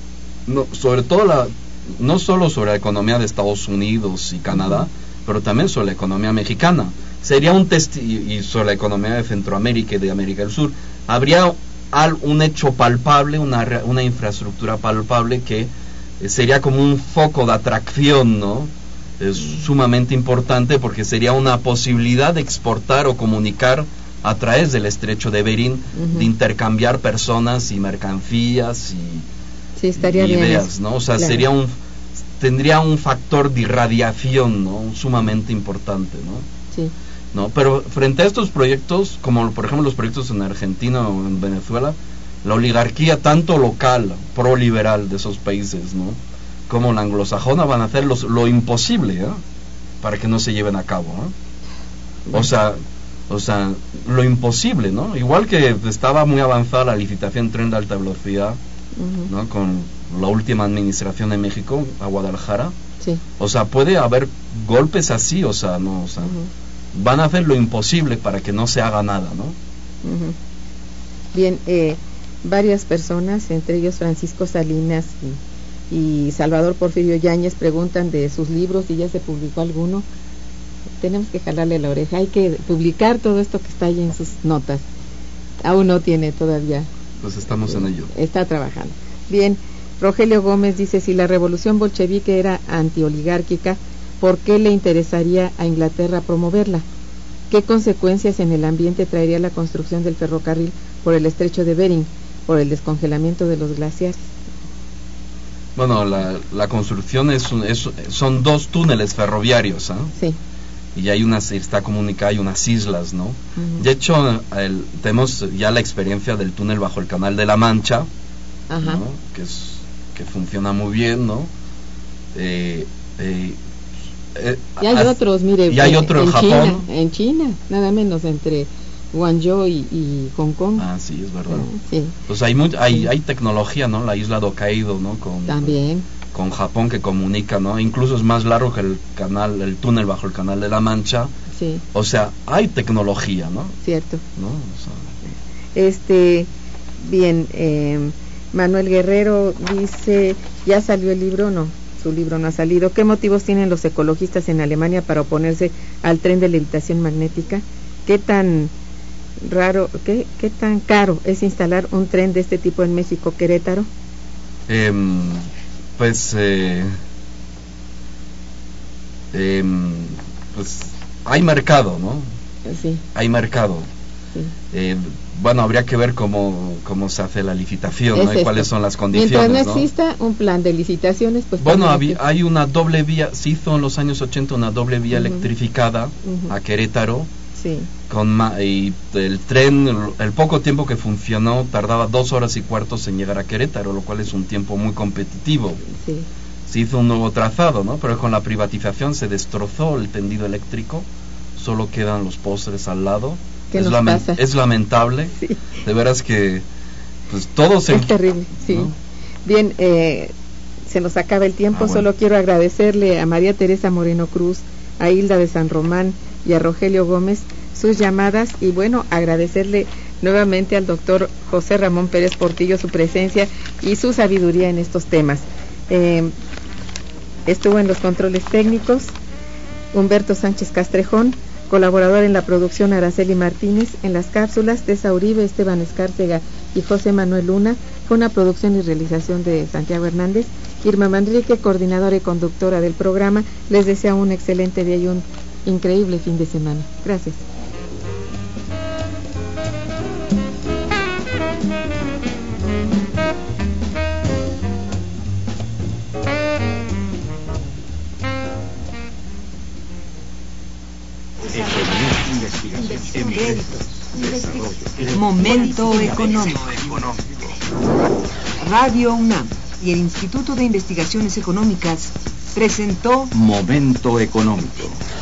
no, sobre todo la no solo sobre la economía de Estados Unidos y Canadá, pero también sobre la economía mexicana. Sería un test y, y sobre la economía de Centroamérica y de América del Sur. Habría al, un hecho palpable, una, una infraestructura palpable que eh, sería como un foco de atracción, ¿no? Es sumamente importante porque sería una posibilidad de exportar o comunicar a través del estrecho de Bering, uh-huh. de intercambiar personas y mercancías y sí, estaría ideas, bien ¿no? O sea, claro. sería un tendría un factor de irradiación, ¿no? Sumamente importante, ¿no? Sí. ¿No? Pero frente a estos proyectos, como por ejemplo los proyectos en Argentina o en Venezuela, la oligarquía tanto local, proliberal de esos países, ¿no? Como la anglosajona van a hacer los, lo imposible, ¿eh? Para que no se lleven a cabo, ¿eh? O sea, o sea, lo imposible, ¿no? Igual que estaba muy avanzada la licitación tren de alta velocidad, uh-huh. ¿no? Con la última administración en México a Guadalajara, sí. O sea, puede haber golpes así, o sea, no, o sea, uh-huh. van a hacer lo imposible para que no se haga nada, ¿no? Uh-huh. Bien, eh, varias personas, entre ellos Francisco Salinas y, y Salvador Porfirio Yáñez, preguntan de sus libros si ya se publicó alguno. Tenemos que jalarle la oreja, hay que publicar todo esto que está ahí en sus notas. Aún no tiene todavía. Pues estamos en ello. Está trabajando. Bien, Rogelio Gómez dice, si la revolución bolchevique era antioligárquica, ¿por qué le interesaría a Inglaterra promoverla? ¿Qué consecuencias en el ambiente traería la construcción del ferrocarril por el estrecho de Bering, por el descongelamiento de los glaciares? Bueno, la, la construcción es, un, es son dos túneles ferroviarios, ¿eh? Sí. Y hay unas, está comunicada, hay unas islas, ¿no? Uh-huh. De hecho, el, tenemos ya la experiencia del túnel bajo el Canal de la Mancha, Ajá. ¿no? Que es, que funciona muy bien, ¿no? Eh, eh, eh, y hay haz, otros, mire, y hay otro en, en Japón. China, en China, nada menos entre Guangzhou y, y Hong Kong. Ah, sí, es verdad. Uh, sí. Pues hay, muy, hay, sí. hay tecnología, ¿no? La isla de Hokkaido, ¿no? Con, También. Con Japón que comunica, ¿no? Incluso es más largo que el canal, el túnel bajo el Canal de la Mancha. Sí. O sea, hay tecnología, ¿no? Cierto. ¿No? O sea, este, bien, eh, Manuel Guerrero dice, ¿ya salió el libro? No, su libro no ha salido. ¿Qué motivos tienen los ecologistas en Alemania para oponerse al tren de levitación magnética? ¿Qué tan raro, qué, qué tan caro es instalar un tren de este tipo en México, Querétaro? Eh, pues, eh, eh, pues hay mercado, ¿no? Sí. Hay mercado. Sí. Eh, bueno, habría que ver cómo, cómo se hace la licitación, es ¿no? Y esto. cuáles son las condiciones, Mientras no ¿no? exista un plan de licitaciones, pues... Bueno, había, hay una doble vía, se hizo en los años ochenta una doble vía uh-huh. electrificada uh-huh. a Querétaro. Sí. Con ma y el tren, el, el poco tiempo que funcionó, tardaba dos horas y cuartos en llegar a Querétaro, lo cual es un tiempo muy competitivo. Sí. Se hizo un nuevo trazado, ¿no? Pero con la privatización se destrozó el tendido eléctrico, solo quedan los postes al lado. ¿Qué es, nos lament pasa? es lamentable, sí. De veras que pues todo se... Es terrible, sí. ¿No? Bien, eh, se nos acaba el tiempo, ah, bueno. Solo quiero agradecerle a María Teresa Moreno Cruz, a Hilda de San Román y a Rogelio Gómez sus llamadas, y bueno, agradecerle nuevamente al doctor José Ramón Pérez Portillo su presencia y su sabiduría en estos temas. Eh, estuvo en los controles técnicos Humberto Sánchez Castrejón, colaborador en la producción Araceli Martínez, en las cápsulas Tessa Uribe, Esteban Escárcega y José Manuel Luna. Fue una producción y realización de Santiago Hernández. Irma Manrique, coordinadora y conductora del programa, les desea un excelente día y un increíble fin de semana. Gracias. Momento económico. Radio UNAM y el Instituto de Investigaciones Económicas presentó Momento económico.